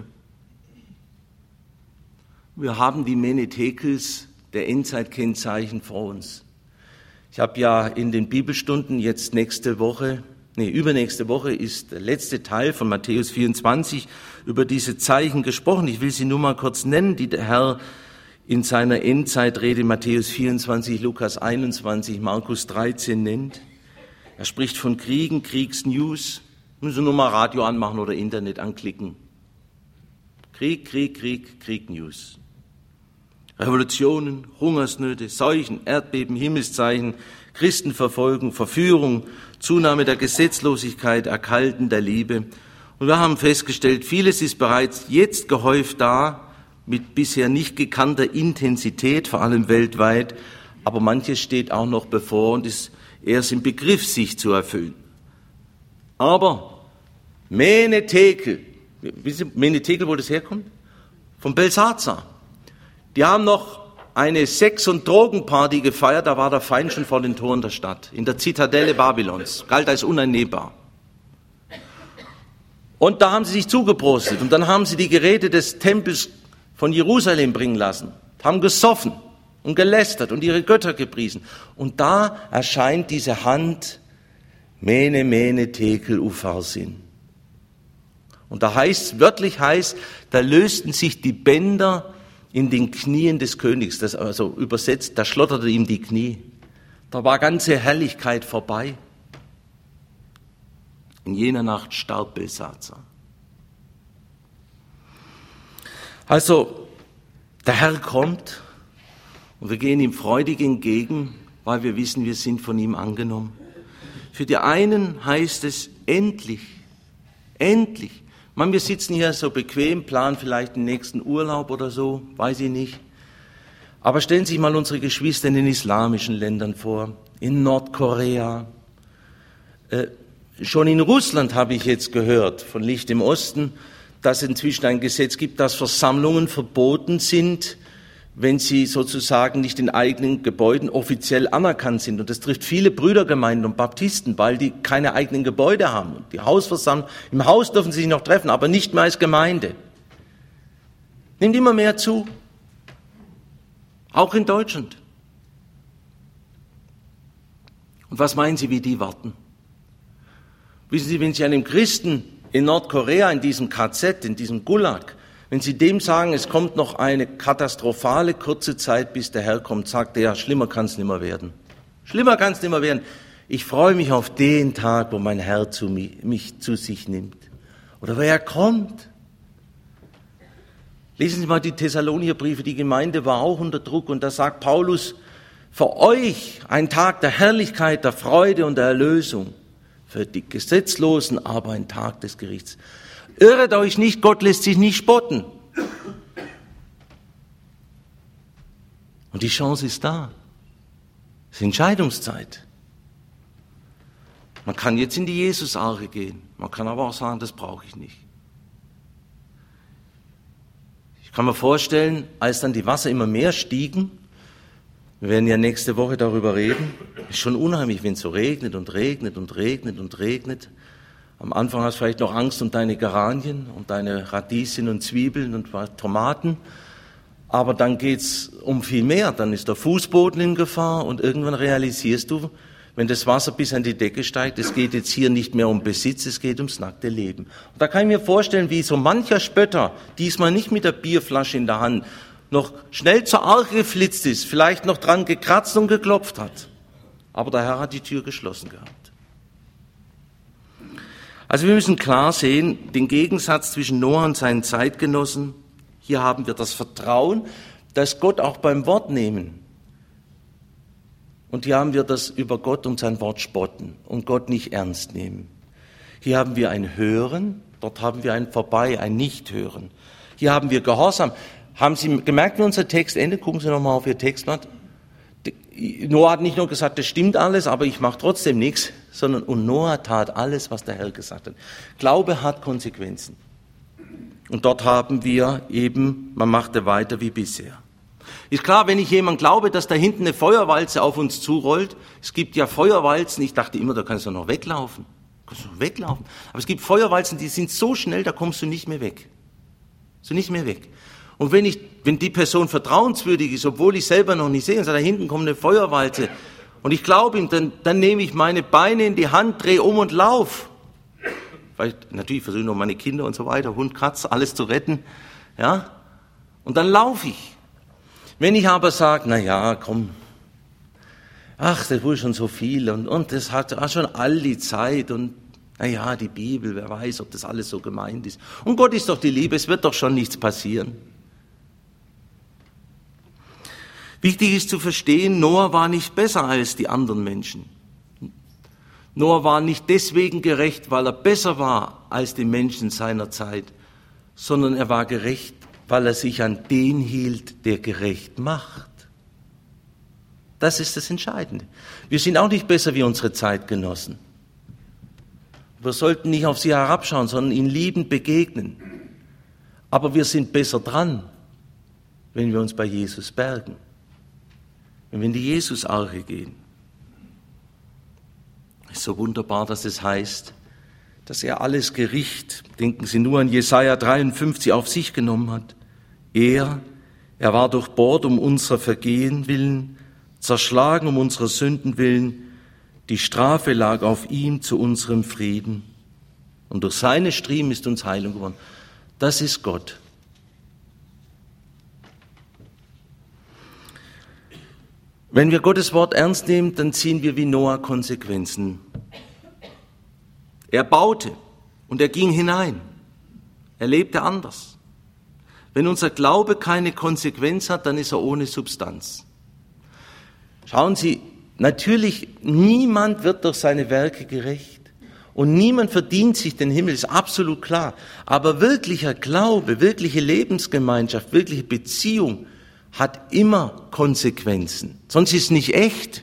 Wir haben die Menetekels der Endzeitkennzeichen vor uns. Ich habe ja in den Bibelstunden jetzt nächste Woche, nee, übernächste Woche ist der letzte Teil von Matthäus vierundzwanzig über diese Zeichen gesprochen. Ich will sie nur mal kurz nennen, die der Herr in seiner Endzeitrede Matthäus vierundzwanzig, Lukas einundzwanzig, Markus dreizehn nennt. Er spricht von Kriegen, Kriegsnews. Müssen Sie nur mal Radio anmachen oder Internet anklicken. Krieg, Krieg, Krieg, Krieg-News. Revolutionen, Hungersnöte, Seuchen, Erdbeben, Himmelszeichen, Christenverfolgung, Verführung, Zunahme der Gesetzlosigkeit, Erkalten der Liebe. Und wir haben festgestellt, vieles ist bereits jetzt gehäuft da, mit bisher nicht gekannter Intensität, vor allem weltweit, aber manches steht auch noch bevor und ist erst im Begriff, sich zu erfüllen. Aber Menetekel, wissen Sie, Menetekel, wo das herkommt? Von Belshazzar. Die haben noch eine Sex- und Drogenparty gefeiert, da war der Feind schon vor den Toren der Stadt, in der Zitadelle Babylons, galt als uneinnehmbar. Und da haben sie sich zugeprostet und dann haben sie die Geräte des Tempels von Jerusalem bringen lassen, haben gesoffen und gelästert und ihre Götter gepriesen. Und da erscheint diese Hand, Mene, Mene, Tekel, Upharsin. Und da heißt, wörtlich heißt, da lösten sich die Bänder in den Knien des Königs, das also übersetzt, da schlotterte ihm die Knie. Da war ganze Herrlichkeit vorbei. In jener Nacht starb Belshazzar. Also, der Herr kommt und wir gehen ihm freudig entgegen, weil wir wissen, wir sind von ihm angenommen. Für die einen heißt es endlich, endlich. Man, wir sitzen hier so bequem, planen vielleicht den nächsten Urlaub oder so, weiß ich nicht. Aber stellen Sie sich mal unsere Geschwister in den islamischen Ländern vor, in Nordkorea. Äh, schon in Russland habe ich jetzt gehört, von Licht im Osten, dass es inzwischen ein Gesetz gibt, dass Versammlungen verboten sind, wenn sie sozusagen nicht in eigenen Gebäuden offiziell anerkannt sind. Und das trifft viele Brüdergemeinden und Baptisten, weil die keine eigenen Gebäude haben. Und die Hausversammlung, im Haus dürfen sie sich noch treffen, aber nicht mehr als Gemeinde. Nimmt immer mehr zu. Auch in Deutschland. Und was meinen Sie, wie die warten? Wissen Sie, wenn Sie einem Christen in Nordkorea, in diesem K Z, in diesem Gulag, wenn Sie dem sagen, es kommt noch eine katastrophale kurze Zeit, bis der Herr kommt, sagt er, ja, schlimmer kann es nicht mehr werden. Schlimmer kann es nicht mehr werden. Ich freue mich auf den Tag, wo mein Herr zu mich, mich zu sich nimmt. Oder wer kommt. Lesen Sie mal die Thessalonicher-Briefe, die Gemeinde war auch unter Druck und da sagt Paulus, für euch ein Tag der Herrlichkeit, der Freude und der Erlösung, für die Gesetzlosen aber ein Tag des Gerichts. Irret euch nicht, Gott lässt sich nicht spotten. Und die Chance ist da. Es ist Entscheidungszeit. Man kann jetzt in die Jesus-Arche gehen, man kann aber auch sagen, das brauche ich nicht. Ich kann mir vorstellen, als dann die Wasser immer mehr stiegen, wir werden ja nächste Woche darüber reden, ist schon unheimlich, wenn es so regnet und regnet und regnet und regnet. Am Anfang hast du vielleicht noch Angst um deine Geranien, um deine Radieschen und Zwiebeln und Tomaten, aber dann geht's um viel mehr, dann ist der Fußboden in Gefahr und irgendwann realisierst du, wenn das Wasser bis an die Decke steigt, es geht jetzt hier nicht mehr um Besitz, es geht ums nackte Leben. Und da kann ich mir vorstellen, wie so mancher Spötter, diesmal nicht mit der Bierflasche in der Hand, noch schnell zur Arche geflitzt ist, vielleicht noch dran gekratzt und geklopft hat. Aber der Herr hat die Tür geschlossen gehabt. Also wir müssen klar sehen, den Gegensatz zwischen Noah und seinen Zeitgenossen, hier haben wir das Vertrauen, dass Gott auch beim Wort nehmen. Und hier haben wir das über Gott und sein Wort spotten und Gott nicht ernst nehmen. Hier haben wir ein Hören, dort haben wir ein Vorbei, ein Nichthören. Hier haben wir Gehorsam. Haben Sie gemerkt, wie unser Text endet? Gucken Sie nochmal auf Ihr Textblatt. Noah hat nicht nur gesagt, das stimmt alles, aber ich mache trotzdem nichts, sondern und Noah tat alles, was der Herr gesagt hat. Glaube hat Konsequenzen. Und dort haben wir eben, man machte weiter wie bisher. Ist klar, wenn ich jemand glaube, dass da hinten eine Feuerwalze auf uns zurollt, es gibt ja Feuerwalzen, ich dachte immer, da kannst du noch weglaufen. Kannst du noch weglaufen. Aber es gibt Feuerwalzen, die sind so schnell, da kommst du nicht mehr weg. So nicht mehr weg. Und wenn ich, wenn die Person vertrauenswürdig ist, obwohl ich selber noch nicht sehe, und sage, da hinten kommt eine Feuerwalze, und ich glaube ihm, dann, dann nehme ich meine Beine in die Hand, drehe um und lauf. Weil, natürlich versuche ich noch meine Kinder und so weiter, Hund, Katz, alles zu retten, ja. Und dann laufe ich. Wenn ich aber sage, na ja, komm, ach, das wurde schon so viel, und, und das hat ach, schon all die Zeit, und na ja, die Bibel, wer weiß, ob das alles so gemeint ist. Und Gott ist doch die Liebe, es wird doch schon nichts passieren. Wichtig ist zu verstehen, Noah war nicht besser als die anderen Menschen. Noah war nicht deswegen gerecht, weil er besser war als die Menschen seiner Zeit, sondern er war gerecht, weil er sich an den hielt, der gerecht macht. Das ist das Entscheidende. Wir sind auch nicht besser wie unsere Zeitgenossen. Wir sollten nicht auf sie herabschauen, sondern ihnen liebend begegnen. Aber wir sind besser dran, wenn wir uns bei Jesus bergen. Wenn wir in die Jesus-Arche gehen. Es ist so wunderbar, dass es heißt, dass er alles Gericht, denken Sie nur an Jesaja dreiundfünfzig, auf sich genommen hat. Er, er war durchbohrt um unserer Vergehen willen, zerschlagen um unserer Sünden willen. Die Strafe lag auf ihm zu unserem Frieden. Und durch seine Striemen ist uns Heilung geworden. Das ist Gott. Wenn wir Gottes Wort ernst nehmen, dann ziehen wir wie Noah Konsequenzen. Er baute und er ging hinein. Er lebte anders. Wenn unser Glaube keine Konsequenz hat, dann ist er ohne Substanz. Schauen Sie, natürlich, niemand wird durch seine Werke gerecht und niemand verdient sich den Himmel, ist absolut klar. Aber wirklicher Glaube, wirkliche Lebensgemeinschaft, wirkliche Beziehung hat immer Konsequenzen. Sonst ist es nicht echt.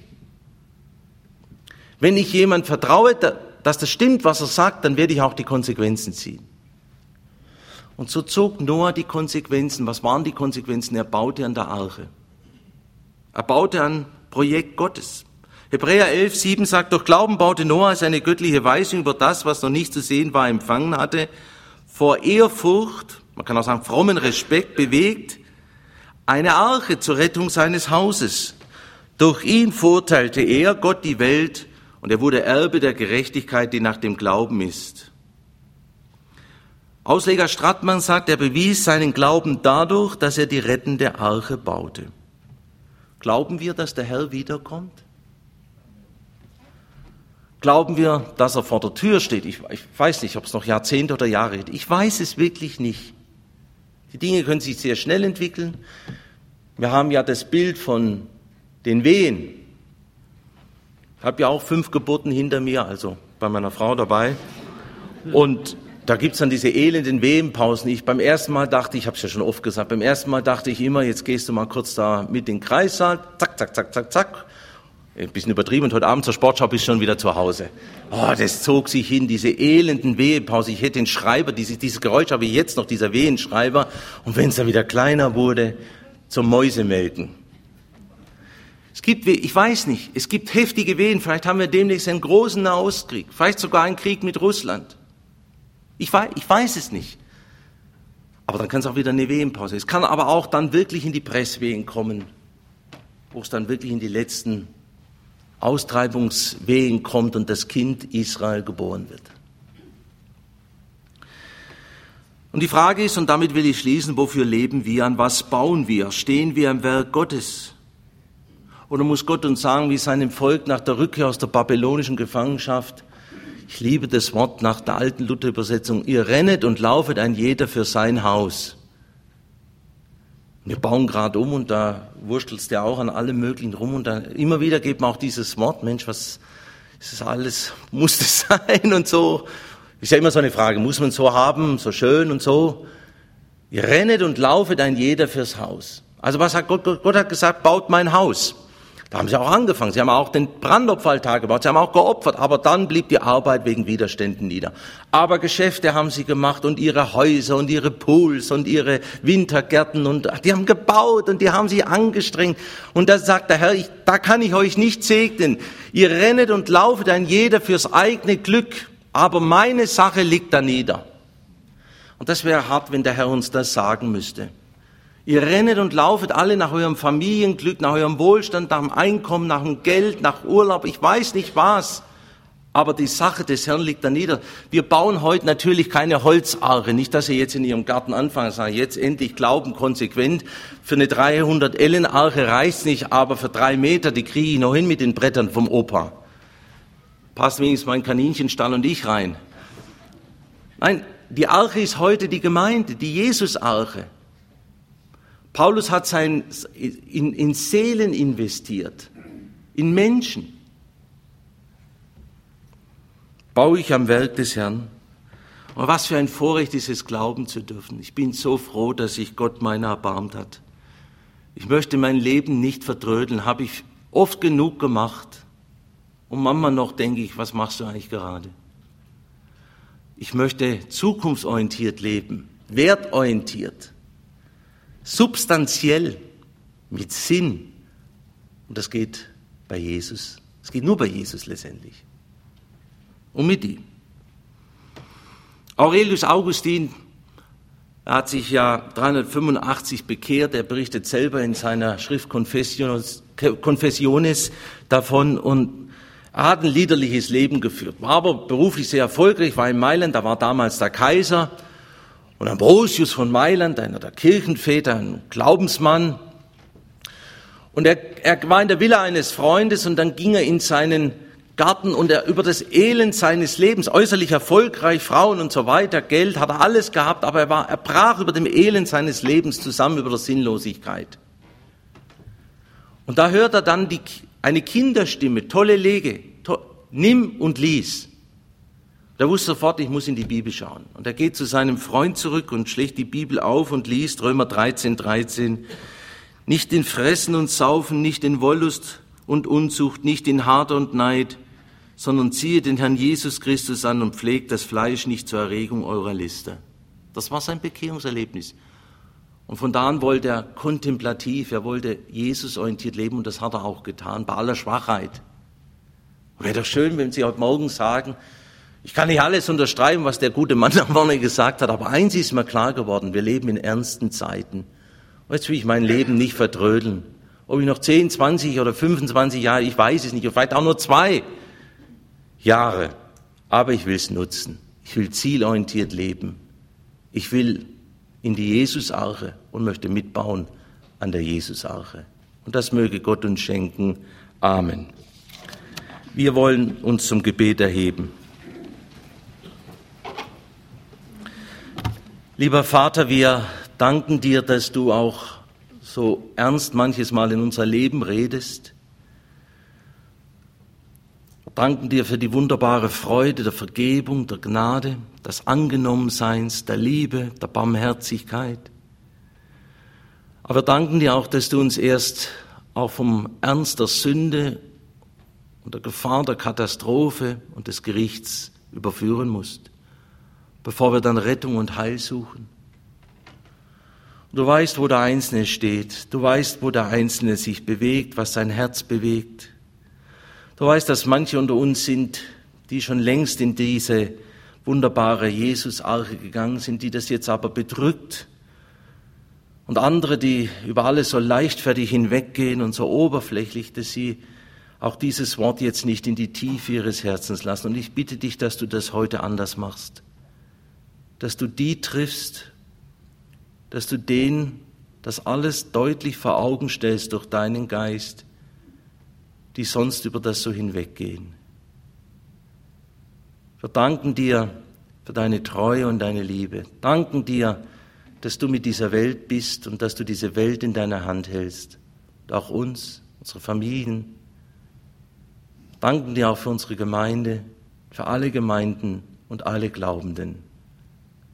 Wenn ich jemand vertraue, dass das stimmt, was er sagt, dann werde ich auch die Konsequenzen ziehen. Und so zog Noah die Konsequenzen. Was waren die Konsequenzen? Er baute an der Arche. Er baute an Projekt Gottes. Hebräer elf, sieben sagt, durch Glauben baute Noah seine göttliche Weisung über das, was noch nicht zu sehen war, empfangen hatte, vor Ehrfurcht, man kann auch sagen frommen Respekt, bewegt, eine Arche zur Rettung seines Hauses. Durch ihn verurteilte er, Gott, die Welt Und er wurde Erbe der Gerechtigkeit, die nach dem Glauben ist. Ausleger Strattmann sagt, er bewies seinen Glauben dadurch, dass er die rettende Arche baute. Glauben wir, dass der Herr wiederkommt? Glauben wir, dass er vor der Tür steht? Ich, ich weiß nicht, ob es noch Jahrzehnte oder Jahre geht. Ich weiß es wirklich nicht. Die Dinge können sich sehr schnell entwickeln. Wir haben ja das Bild von den Wehen. Ich habe ja auch fünf Geburten hinter mir, also bei meiner Frau dabei. Und da gibt's dann diese elenden Wehenpausen. Ich beim ersten Mal dachte, ich habe es ja schon oft gesagt, beim ersten Mal dachte ich immer, jetzt gehst du mal kurz da mit in den Kreissaal, zack, zack, zack, zack, zack. Ein bisschen übertrieben und heute Abend zur Sportschau bist du schon wieder zu Hause. Oh, das zog sich hin, diese elenden Wehenpause. Ich hätte den Schreiber, dieses, dieses Geräusch habe ich jetzt noch, dieser Wehenschreiber. Und wenn es dann wieder kleiner wurde, zum Mäusemelken. Es gibt, ich weiß nicht, es gibt heftige Wehen. Vielleicht haben wir demnächst einen großen Nahostkrieg. Vielleicht sogar einen Krieg mit Russland. Ich weiß, ich weiß es nicht. Aber dann kann es auch wieder eine Wehenpause. Es kann aber auch dann wirklich in die Presswehen kommen, wo es dann wirklich in die letzten Austreibungswehen kommt und das Kind Israel geboren wird. Und die Frage ist, und damit will ich schließen, wofür leben wir, an was bauen wir? Stehen wir im Werk Gottes? Oder muss Gott uns sagen, wie seinem Volk nach der Rückkehr aus der babylonischen Gefangenschaft, ich liebe das Wort nach der alten Luther-Übersetzung, ihr rennet und laufet ein jeder für sein Haus. Wir bauen gerade um und da wurstelst du ja auch an allem Möglichen rum und da immer wieder geht man auch dieses Wort, Mensch, was ist das alles, muss das sein und so. Ist ja immer so eine Frage, muss man so haben, so schön und so. Ihr rennet und laufet ein jeder fürs Haus. Also was hat Gott, Gott hat gesagt, baut mein Haus. Da haben sie auch angefangen. Sie haben auch den Brandopferaltar gebaut. Sie haben auch geopfert. Aber dann blieb die Arbeit wegen Widerständen nieder. Aber Geschäfte haben sie gemacht und ihre Häuser und ihre Pools und ihre Wintergärten und die haben gebaut und die haben sich angestrengt. Und da sagt der Herr, ich, da kann ich euch nicht segnen. Ihr rennet und laufet ein jeder fürs eigene Glück. Aber meine Sache liegt da nieder. Und das wäre hart, wenn der Herr uns das sagen müsste. Ihr rennet und laufet alle nach eurem Familienglück, nach eurem Wohlstand, nach dem Einkommen, nach dem Geld, nach Urlaub, ich weiß nicht was. Aber die Sache des Herrn liegt da nieder. Wir bauen heute natürlich keine Holzarche. Nicht, dass ihr jetzt in ihrem Garten anfangen und sagen, jetzt endlich glauben konsequent. Für eine dreihundert Ellen Arche reicht's nicht, aber für drei Meter, die kriege ich noch hin mit den Brettern vom Opa. Passt wenigstens mein Kaninchenstall und ich rein. Nein, die Arche ist heute die Gemeinde, die Jesus-Arche. Paulus hat sein, in, in Seelen investiert, in Menschen. Baue ich am Werk des Herrn. Und was für ein Vorrecht ist es, glauben zu dürfen. Ich bin so froh, dass sich Gott meiner erbarmt hat. Ich möchte mein Leben nicht vertrödeln, habe ich oft genug gemacht. Und manchmal noch denke ich, was machst du eigentlich gerade? Ich möchte zukunftsorientiert leben, wertorientiert. Substanziell, mit Sinn. Und das geht bei Jesus. Es geht nur bei Jesus letztendlich. Und mit ihm. Aurelius Augustin, er hat sich ja dreihundertfünfundachtzig bekehrt. Er berichtet selber in seiner Schrift Confessiones, Confessiones davon und er hat ein liederliches Leben geführt. War aber beruflich sehr erfolgreich, war in Mailand, da war damals der Kaiser. Und Ambrosius von Mailand, einer der Kirchenväter, ein Glaubensmann. Und er, er war in der Villa eines Freundes und dann ging er in seinen Garten und er über das Elend seines Lebens, äußerlich erfolgreich, Frauen und so weiter, Geld, hat er alles gehabt, aber er, war, er brach über dem Elend seines Lebens zusammen, über der Sinnlosigkeit. Und da hört er dann die, eine Kinderstimme, tolle Lege, to, nimm und lies. Er wusste sofort, ich muss in die Bibel schauen. Und er geht zu seinem Freund zurück und schlägt die Bibel auf und liest Römer dreizehn, dreizehn. Nicht in Fressen und Saufen, nicht in Wollust und Unzucht, nicht in Hader und Neid, sondern ziehe den Herrn Jesus Christus an und pflegt das Fleisch nicht zur Erregung eurer Liste. Das war sein Bekehrungserlebnis. Und von da an wollte er kontemplativ, er wollte Jesus orientiert leben und das hat er auch getan, bei aller Schwachheit. Wäre doch schön, wenn Sie heute Morgen sagen, ich kann nicht alles unterschreiben, was der gute Mann da vorne gesagt hat, aber eins ist mir klar geworden, wir leben in ernsten Zeiten. Und jetzt will ich mein Leben nicht vertrödeln. Ob ich noch zehn, zwanzig oder fünfundzwanzig Jahre, ich weiß es nicht, oder vielleicht auch nur zwei. Jahre, aber ich will es nutzen. Ich will zielorientiert leben. Ich will in die Jesusarche und möchte mitbauen an der Jesusarche. Und das möge Gott uns schenken. Amen. Wir wollen uns zum Gebet erheben. Lieber Vater, wir danken dir, dass du auch so ernst manches Mal in unser Leben redest. Wir danken dir für die wunderbare Freude der Vergebung, der Gnade, des Angenommenseins, der Liebe, der Barmherzigkeit. Aber wir danken dir auch, dass du uns erst auch vom Ernst der Sünde und der Gefahr der Katastrophe und des Gerichts überführen musst, bevor wir dann Rettung und Heil suchen. Du weißt, wo der Einzelne steht. Du weißt, wo der Einzelne sich bewegt, was sein Herz bewegt. Du weißt, dass manche unter uns sind, die schon längst in diese wunderbare Jesus-Arche gegangen sind, die das jetzt aber bedrückt. Und andere, die über alles so leichtfertig hinweggehen und so oberflächlich, dass sie auch dieses Wort jetzt nicht in die Tiefe ihres Herzens lassen. Und ich bitte dich, dass du das heute anders machst. Dass du die triffst, dass du denen das alles deutlich vor Augen stellst durch deinen Geist, die sonst über das so hinweggehen. Wir danken dir für deine Treue und deine Liebe. Danken dir, dass du mit dieser Welt bist und dass du diese Welt in deiner Hand hältst. Und auch uns, unsere Familien. Danken dir auch für unsere Gemeinde, für alle Gemeinden und alle Glaubenden.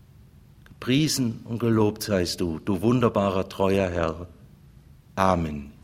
Gepriesen und gelobt seist du, du wunderbarer, treuer Herr. Amen.